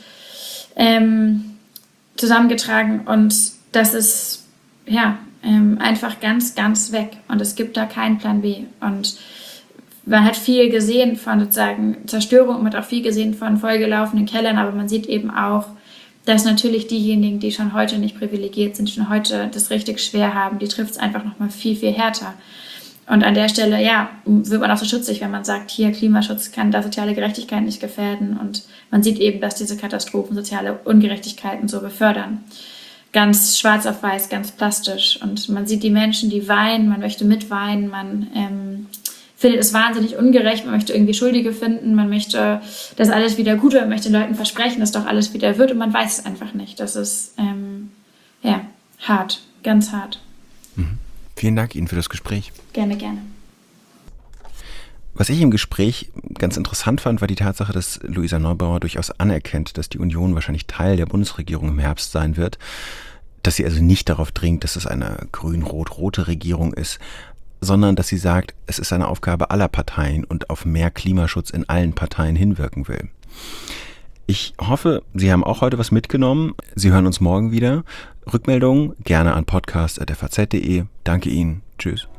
zusammengetragen. Und das ist einfach ganz, ganz weg. Und es gibt da keinen Plan B. Und man hat viel gesehen von sozusagen Zerstörung, man hat auch viel gesehen von vollgelaufenen Kellern, aber man sieht eben auch, dass natürlich diejenigen, die schon heute nicht privilegiert sind, schon heute das richtig schwer haben, die trifft es einfach nochmal viel, viel härter. Und an der Stelle, wird man auch so schutzig, wenn man sagt, hier, Klimaschutz kann da soziale Gerechtigkeit nicht gefährden. Und man sieht eben, dass diese Katastrophen soziale Ungerechtigkeiten so befördern. Ganz schwarz auf weiß, ganz plastisch. Und man sieht die Menschen, die weinen, man möchte mitweinen, man findet es wahnsinnig ungerecht, man möchte irgendwie Schuldige finden, man möchte, dass alles wieder gut wird, man möchte den Leuten versprechen, dass doch alles wieder wird, und man weiß es einfach nicht. Das ist hart, ganz hart. Vielen Dank Ihnen für das Gespräch. Gerne, gerne. Was ich im Gespräch ganz interessant fand, war die Tatsache, dass Luisa Neubauer durchaus anerkennt, dass die Union wahrscheinlich Teil der Bundesregierung im Herbst sein wird, dass sie also nicht darauf dringt, dass es eine grün-rot-rote Regierung ist, sondern dass sie sagt, es ist eine Aufgabe aller Parteien und auf mehr Klimaschutz in allen Parteien hinwirken will. Ich hoffe, Sie haben auch heute was mitgenommen. Sie hören uns morgen wieder. Rückmeldungen gerne an podcast@faz.de. Danke Ihnen. Tschüss.